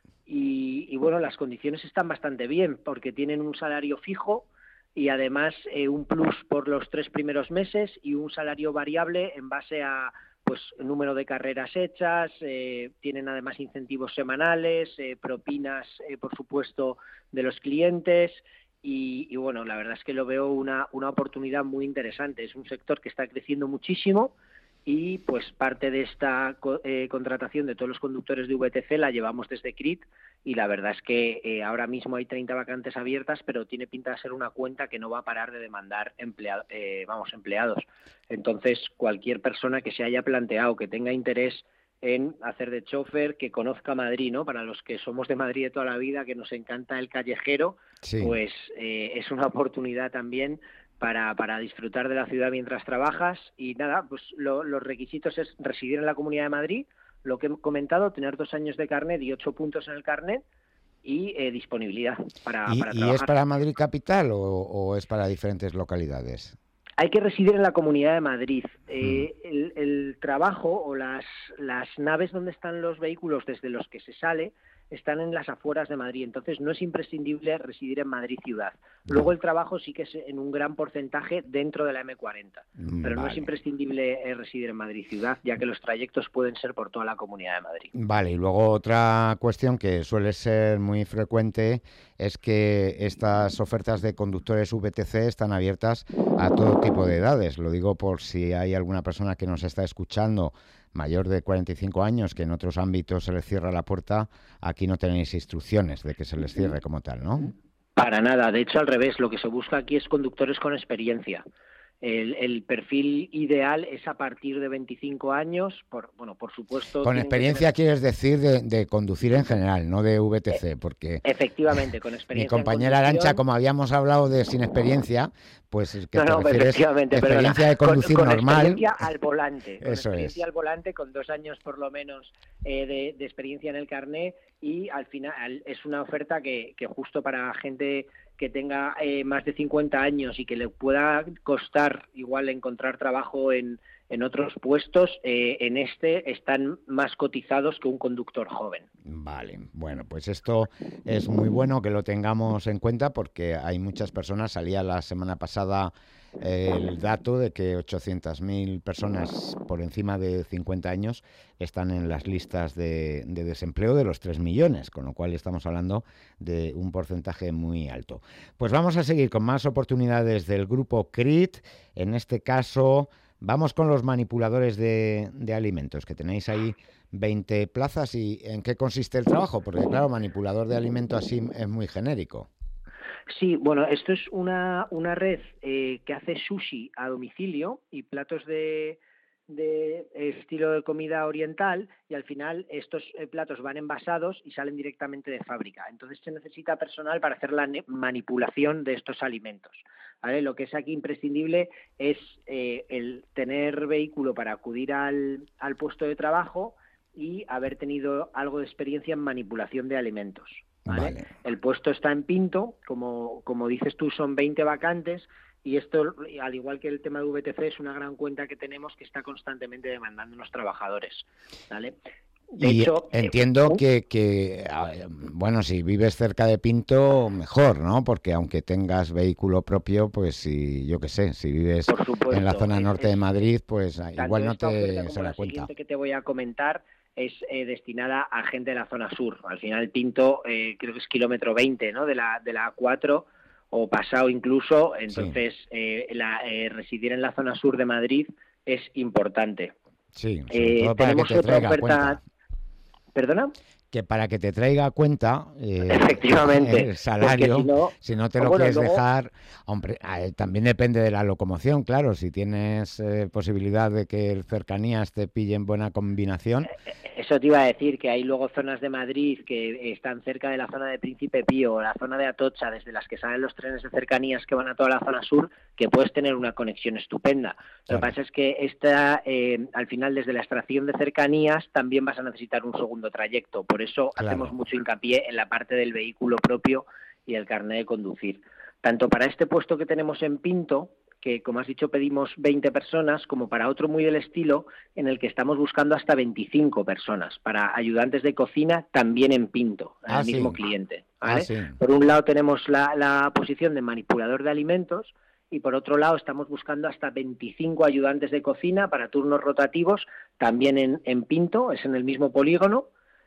y bueno, las condiciones están bastante bien porque tienen un salario fijo y además un plus por los 3 primeros meses y un salario variable en base a pues número de carreras hechas, tienen además incentivos semanales, propinas, por supuesto, de los clientes y bueno, la verdad es que lo veo una oportunidad muy interesante. Es un sector que está creciendo muchísimo y pues parte de esta contratación de todos los conductores de VTC la llevamos desde CRIT y la verdad es que ahora mismo hay 30 vacantes abiertas, pero tiene pinta de ser una cuenta que no va a parar de demandar empleados. Entonces, cualquier persona que se haya planteado, que tenga interés en hacer de chofer, que conozca Madrid, ¿no? Para los que somos de Madrid de toda la vida, que nos encanta el callejero, sí. Pues es una oportunidad también para disfrutar de la ciudad mientras trabajas y nada, pues los requisitos es residir en la Comunidad de Madrid, lo que he comentado, tener 2 años de carnet y 8 puntos en el carnet y disponibilidad para trabajar. ¿Y es para Madrid capital o es para diferentes localidades? Hay que residir en la Comunidad de Madrid. El trabajo o las naves donde están los vehículos desde los que se sale están en las afueras de Madrid, entonces no es imprescindible residir en Madrid ciudad. Luego el trabajo sí que es en un gran porcentaje dentro de la M40, pero no es imprescindible residir en Madrid ciudad, ya que los trayectos pueden ser por toda la Comunidad de Madrid. Vale, y luego otra cuestión que suele ser muy frecuente es que estas ofertas de conductores VTC están abiertas a todo tipo de edades. Lo digo por si hay alguna persona que nos está escuchando mayor de 45 años, que en otros ámbitos se les cierra la puerta, aquí no tenéis instrucciones de que se les cierre como tal, ¿no? Para nada, de hecho al revés, lo que se busca aquí es conductores con experiencia. El perfil ideal es a partir de 25 años, por supuesto... Con experiencia quieres decir de conducir en general, no de VTC, porque... Efectivamente, con experiencia. Mi compañera Arantxa, como habíamos hablado de sin experiencia, pues que te refieres experiencia de conducir con normal. Experiencia al volante. Con Eso experiencia al volante, con 2 años por lo menos de experiencia en el carné y al final es una oferta que justo para gente que tenga más de 50 años y que le pueda costar igual encontrar trabajo en otros puestos, en este están más cotizados que un conductor joven. Vale, bueno, pues esto es muy bueno que lo tengamos en cuenta porque hay muchas personas, salía la semana pasada el dato de que 800.000 personas por encima de 50 años están en las listas de desempleo de los 3 millones, con lo cual estamos hablando de un porcentaje muy alto. Pues vamos a seguir con más oportunidades del grupo CRIT. En este caso, vamos con los manipuladores de alimentos, que tenéis ahí 20 plazas. ¿Y en qué consiste el trabajo? Porque claro, manipulador de alimentos así es muy genérico. Sí, bueno, esto es una red que hace sushi a domicilio y platos de estilo de comida oriental, y al final estos platos van envasados y salen directamente de fábrica. Entonces se necesita personal para hacer la manipulación de estos alimentos, ¿vale? Lo que es aquí imprescindible es el tener vehículo para acudir al puesto de trabajo y haber tenido algo de experiencia en manipulación de alimentos, ¿vale? El puesto está en Pinto, como dices tú, son 20 vacantes. Y esto, al igual que el tema de VTC, es una gran cuenta que tenemos que está constantemente demandando los trabajadores, ¿vale? De hecho, entiendo que, bueno, si vives cerca de Pinto, mejor, ¿no? Porque aunque tengas vehículo propio, pues si, yo qué sé, si vives en la zona norte de Madrid, pues igual no te se da cuenta. La siguiente que te voy a comentar es destinada a gente de la zona sur. Al final Pinto creo que es kilómetro 20, ¿no? De la A4, o pasado incluso, entonces residir en la zona sur de Madrid es importante. Sí, sobre todo para que te traiga cuenta. ¿Perdona? Que para que te traiga cuenta efectivamente, el salario, si no te lo quieres dejar, hombre, también depende de la locomoción, claro, si tienes posibilidad de que el cercanías te pille en buena combinación. Eso te iba a decir, que hay luego zonas de Madrid que están cerca de la zona de Príncipe Pío, la zona de Atocha, desde las que salen los trenes de cercanías que van a toda la zona sur, que puedes tener una conexión estupenda. Claro. Lo que pasa es que al final, desde la extracción de cercanías, también vas a necesitar un segundo trayecto. Por eso hacemos mucho hincapié en la parte del vehículo propio y el carnet de conducir. Tanto para este puesto que tenemos en Pinto, que como has dicho pedimos 20 personas, como para otro muy del estilo, en el que estamos buscando hasta 25 personas, para ayudantes de cocina también en Pinto, al mismo cliente, ¿vale? Por un lado tenemos la posición de manipulador de alimentos, y por otro lado estamos buscando hasta 25 ayudantes de cocina para turnos rotativos, también en Pinto, es en el mismo polígono.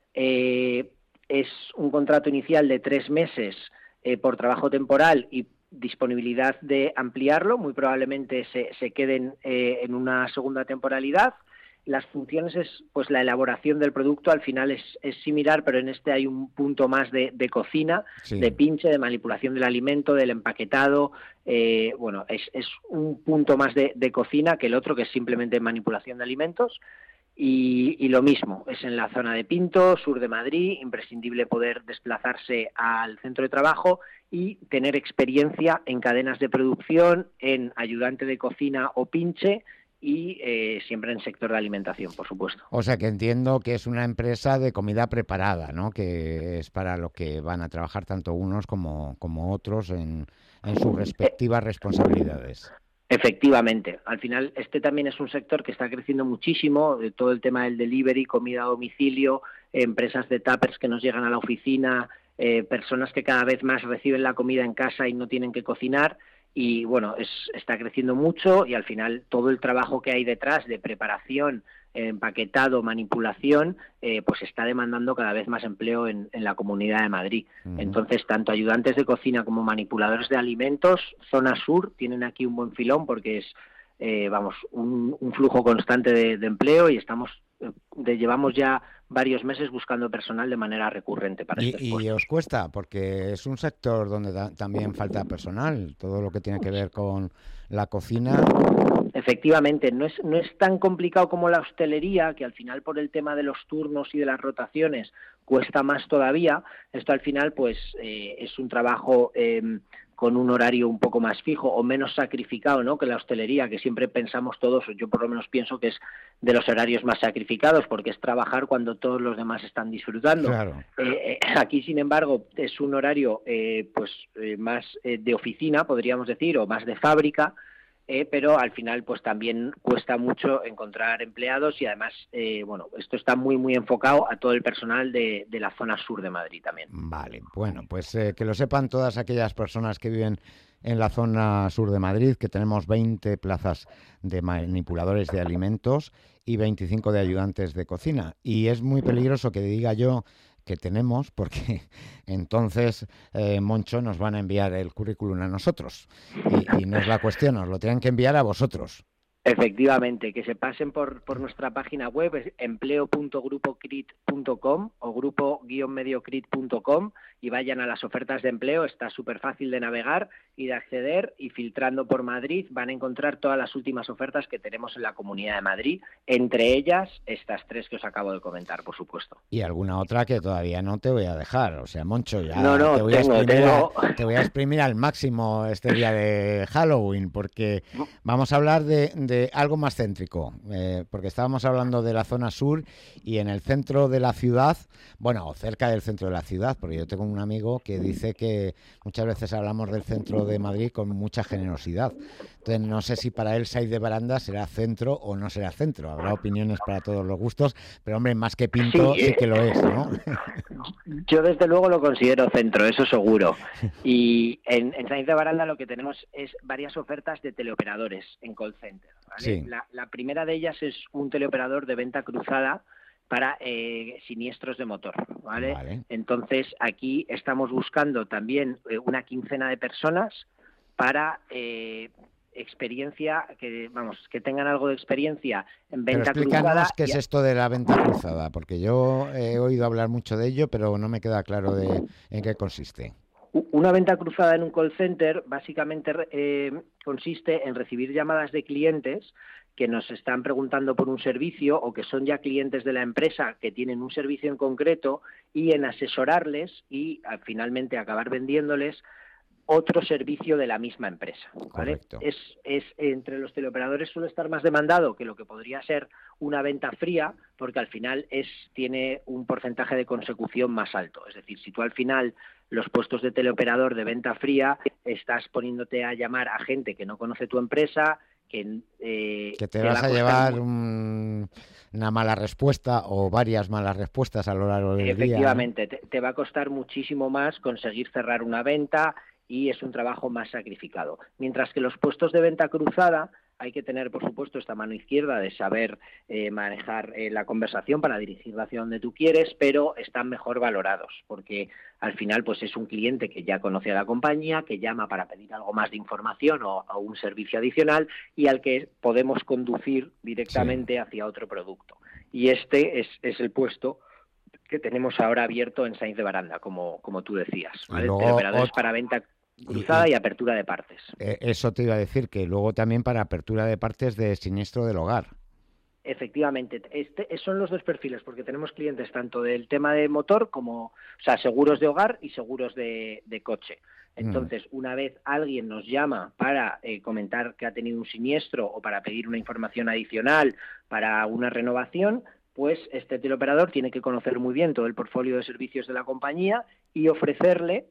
Es un contrato inicial de 3 meses por trabajo temporal y disponibilidad de ampliarlo. Muy probablemente se queden en una segunda temporalidad. Las funciones es pues la elaboración del producto, al final es similar, pero en este hay un punto más de cocina, de pinche, de manipulación del alimento, del empaquetado. Bueno, es un punto más de cocina que el otro, que es simplemente manipulación de alimentos. Y lo mismo, es en la zona de Pinto, sur de Madrid, imprescindible poder desplazarse al centro de trabajo y tener experiencia en cadenas de producción, en ayudante de cocina o pinche y siempre en sector de alimentación, por supuesto. O sea que entiendo que es una empresa de comida preparada, ¿no? Que es para lo que van a trabajar tanto unos como otros en sus respectivas responsabilidades. Efectivamente, al final este también es un sector que está creciendo muchísimo, de todo el tema del delivery, comida a domicilio, empresas de tuppers que nos llegan a la oficina, personas que cada vez más reciben la comida en casa y no tienen que cocinar, y bueno, está creciendo mucho, y al final todo el trabajo que hay detrás de preparación, empaquetado, manipulación, pues está demandando cada vez más empleo en la Comunidad de Madrid. Entonces, tanto ayudantes de cocina como manipuladores de alimentos, zona sur, tienen aquí un buen filón porque es, un flujo constante de empleo, y llevamos ya varios meses buscando personal de manera recurrente para estos puestos. Y os cuesta, porque es un sector donde también falta personal, todo lo que tiene que ver con la cocina. Efectivamente, no es tan complicado como la hostelería, que al final por el tema de los turnos y de las rotaciones cuesta más todavía. Esto al final pues es un trabajo con un horario un poco más fijo o menos sacrificado, ¿no?, que la hostelería, que siempre pensamos todos, yo por lo menos pienso que es de los horarios más sacrificados, porque es trabajar cuando todos los demás están disfrutando. Claro. Aquí, sin embargo, es un horario más de oficina, podríamos decir, o más de fábrica, pero al final pues también cuesta mucho encontrar empleados, y además esto está muy muy enfocado a todo el personal de la zona sur de Madrid también. Vale, bueno, pues que lo sepan todas aquellas personas que viven en la zona sur de Madrid, que tenemos 20 plazas de manipuladores de alimentos y 25 de ayudantes de cocina, y es muy peligroso que diga yo que tenemos, porque entonces Moncho nos van a enviar el currículum a nosotros, y no es la cuestión, nos lo tienen que enviar a vosotros. Efectivamente, que se pasen por nuestra página web, es empleo.grupocrit.com o grupo-mediocrit.com y vayan a las ofertas de empleo. Está súper fácil de navegar y de acceder, y filtrando por Madrid van a encontrar todas las últimas ofertas que tenemos en la Comunidad de Madrid, entre ellas estas 3 que os acabo de comentar, por supuesto. Y alguna otra que todavía no te voy a dejar, o sea, Moncho, ya te voy a exprimir al máximo este día de Halloween, porque vamos a hablar de algo más céntrico, porque estábamos hablando de la zona sur y en el centro de la ciudad, bueno, o cerca del centro de la ciudad, porque yo tengo un amigo que dice que muchas veces hablamos del centro de Madrid con mucha generosidad. Entonces no sé si para él Saiz de Baranda será centro o no será centro. Habrá opiniones para todos los gustos, pero hombre, más que Pinto sí que lo es, ¿no? Yo desde luego lo considero centro, eso seguro. Y en Saiz de Baranda lo que tenemos es varias ofertas de teleoperadores en call center, ¿vale? Sí. La primera de ellas es un teleoperador de venta cruzada para siniestros de motor, ¿vale? Entonces aquí estamos buscando también una quincena de personas para experiencia, que tengan algo de experiencia en venta pero cruzada. Explícanos qué es esto de la venta cruzada, porque yo he oído hablar mucho de ello, pero no me queda claro en qué consiste. Una venta cruzada en un call center básicamente consiste en recibir llamadas de clientes que nos están preguntando por un servicio o que son ya clientes de la empresa que tienen un servicio en concreto, y en asesorarles y finalmente acabar vendiéndoles otro servicio de la misma empresa, ¿vale? Es entre los teleoperadores suele estar más demandado que lo que podría ser una venta fría, porque al final tiene un porcentaje de consecución más alto. Es decir, si tú al final los puestos de teleoperador de venta fría estás poniéndote a llamar a gente que no conoce tu empresa, que te vas a llevar una mala respuesta o varias malas respuestas a lo largo del día. Efectivamente, te va a costar muchísimo más conseguir cerrar una venta y es un trabajo más sacrificado. Mientras que los puestos de venta cruzada hay que tener, por supuesto, esta mano izquierda de saber manejar la conversación para dirigirla hacia donde tú quieres, pero están mejor valorados, porque al final pues es un cliente que ya conoce a la compañía, que llama para pedir algo más de información o un servicio adicional, y al que podemos conducir directamente hacia otro producto. Y este es el puesto que tenemos ahora abierto en Saiz de Baranda, como tú decías, ¿vale? Teleoperadores para venta cruzada y apertura de partes. Eso te iba a decir, que luego también para apertura de partes de siniestro del hogar. Efectivamente, son los 2 perfiles, porque tenemos clientes tanto del tema de motor como, seguros de hogar y seguros de coche. Entonces, una vez alguien nos llama para comentar que ha tenido un siniestro o para pedir una información adicional para una renovación, pues este teleoperador tiene que conocer muy bien todo el portfolio de servicios de la compañía y ofrecerle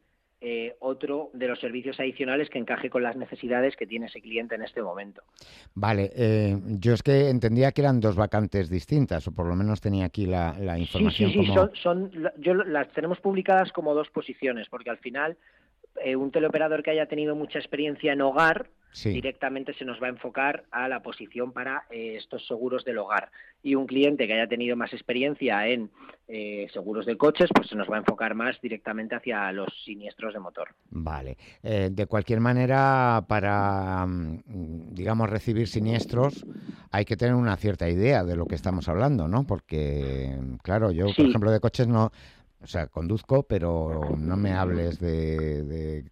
otro de los servicios adicionales que encaje con las necesidades que tiene ese cliente en este momento. Vale, yo es que entendía que eran 2 vacantes distintas, o por lo menos tenía aquí la información. Sí, yo las tenemos publicadas como 2 posiciones, porque al final un teleoperador que haya tenido mucha experiencia en hogar directamente se nos va a enfocar a la posición para estos seguros del hogar, y un cliente que haya tenido más experiencia en seguros de coches pues se nos va a enfocar más directamente hacia los siniestros de motor. Vale, de cualquier manera, para digamos recibir siniestros hay que tener una cierta idea de lo que estamos hablando, ¿no? Porque claro, yo por ejemplo de coches no, conduzco, pero no me hables de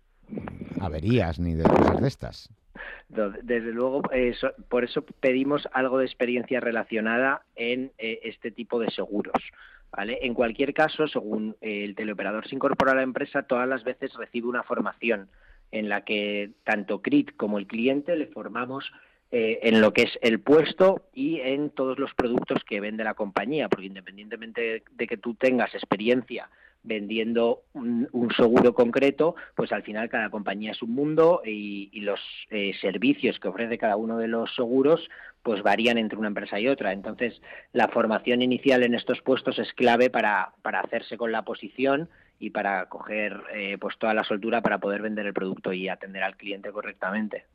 averías ni de cosas de estas. Desde luego, por eso pedimos algo de experiencia relacionada en este tipo de seguros, ¿vale? En cualquier caso, según el teleoperador se incorpora a la empresa, todas las veces recibe una formación en la que tanto CRIT como el cliente le formamos en lo que es el puesto y en todos los productos que vende la compañía, porque independientemente de que tú tengas experiencia vendiendo un seguro concreto, pues al final cada compañía es un mundo y los servicios que ofrece cada uno de los seguros pues varían entre una empresa y otra. Entonces, la formación inicial en estos puestos es clave para hacerse con la posición y para coger pues toda la soltura para poder vender el producto y atender al cliente correctamente.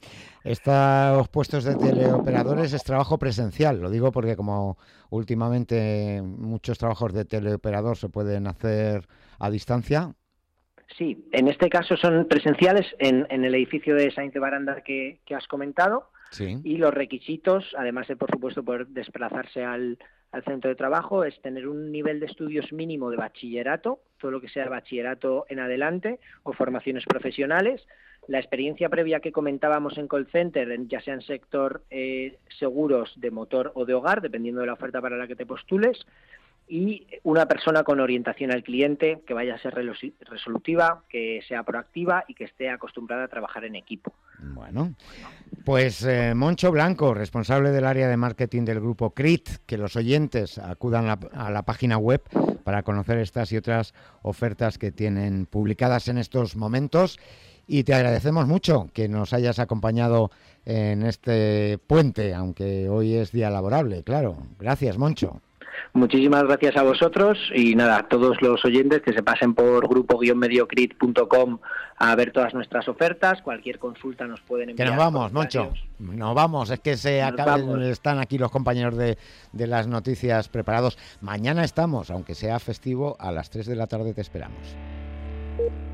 Estos puestos de teleoperadores es trabajo presencial, lo digo porque como últimamente muchos trabajos de teleoperador se pueden hacer a distancia. Sí, en este caso son presenciales en el edificio de Saiz de Baranda que has comentado, Sí. Y los requisitos, además de, por supuesto, poder desplazarse al centro de trabajo, es tener un nivel de estudios mínimo de bachillerato, todo lo que sea bachillerato en adelante, o formaciones profesionales. La experiencia previa que comentábamos en call center, ya sea en sector seguros de motor o de hogar, dependiendo de la oferta para la que te postules, y una persona con orientación al cliente, que vaya a ser resolutiva, que sea proactiva y que esté acostumbrada a trabajar en equipo. Bueno, pues Moncho Blanco, responsable del área de marketing del grupo CRIT, que los oyentes acudan a la página web para conocer estas y otras ofertas que tienen publicadas en estos momentos. Y te agradecemos mucho que nos hayas acompañado en este puente, aunque hoy es día laborable, claro. Gracias, Moncho. Muchísimas gracias a vosotros y nada, a todos los oyentes que se pasen por grupo-mediocrit.com a ver todas nuestras ofertas. Cualquier consulta nos pueden enviar. Que nos vamos, Moncho. Nos vamos, es que están aquí los compañeros de las noticias preparados. Mañana estamos, aunque sea festivo, a las 3 de la tarde te esperamos.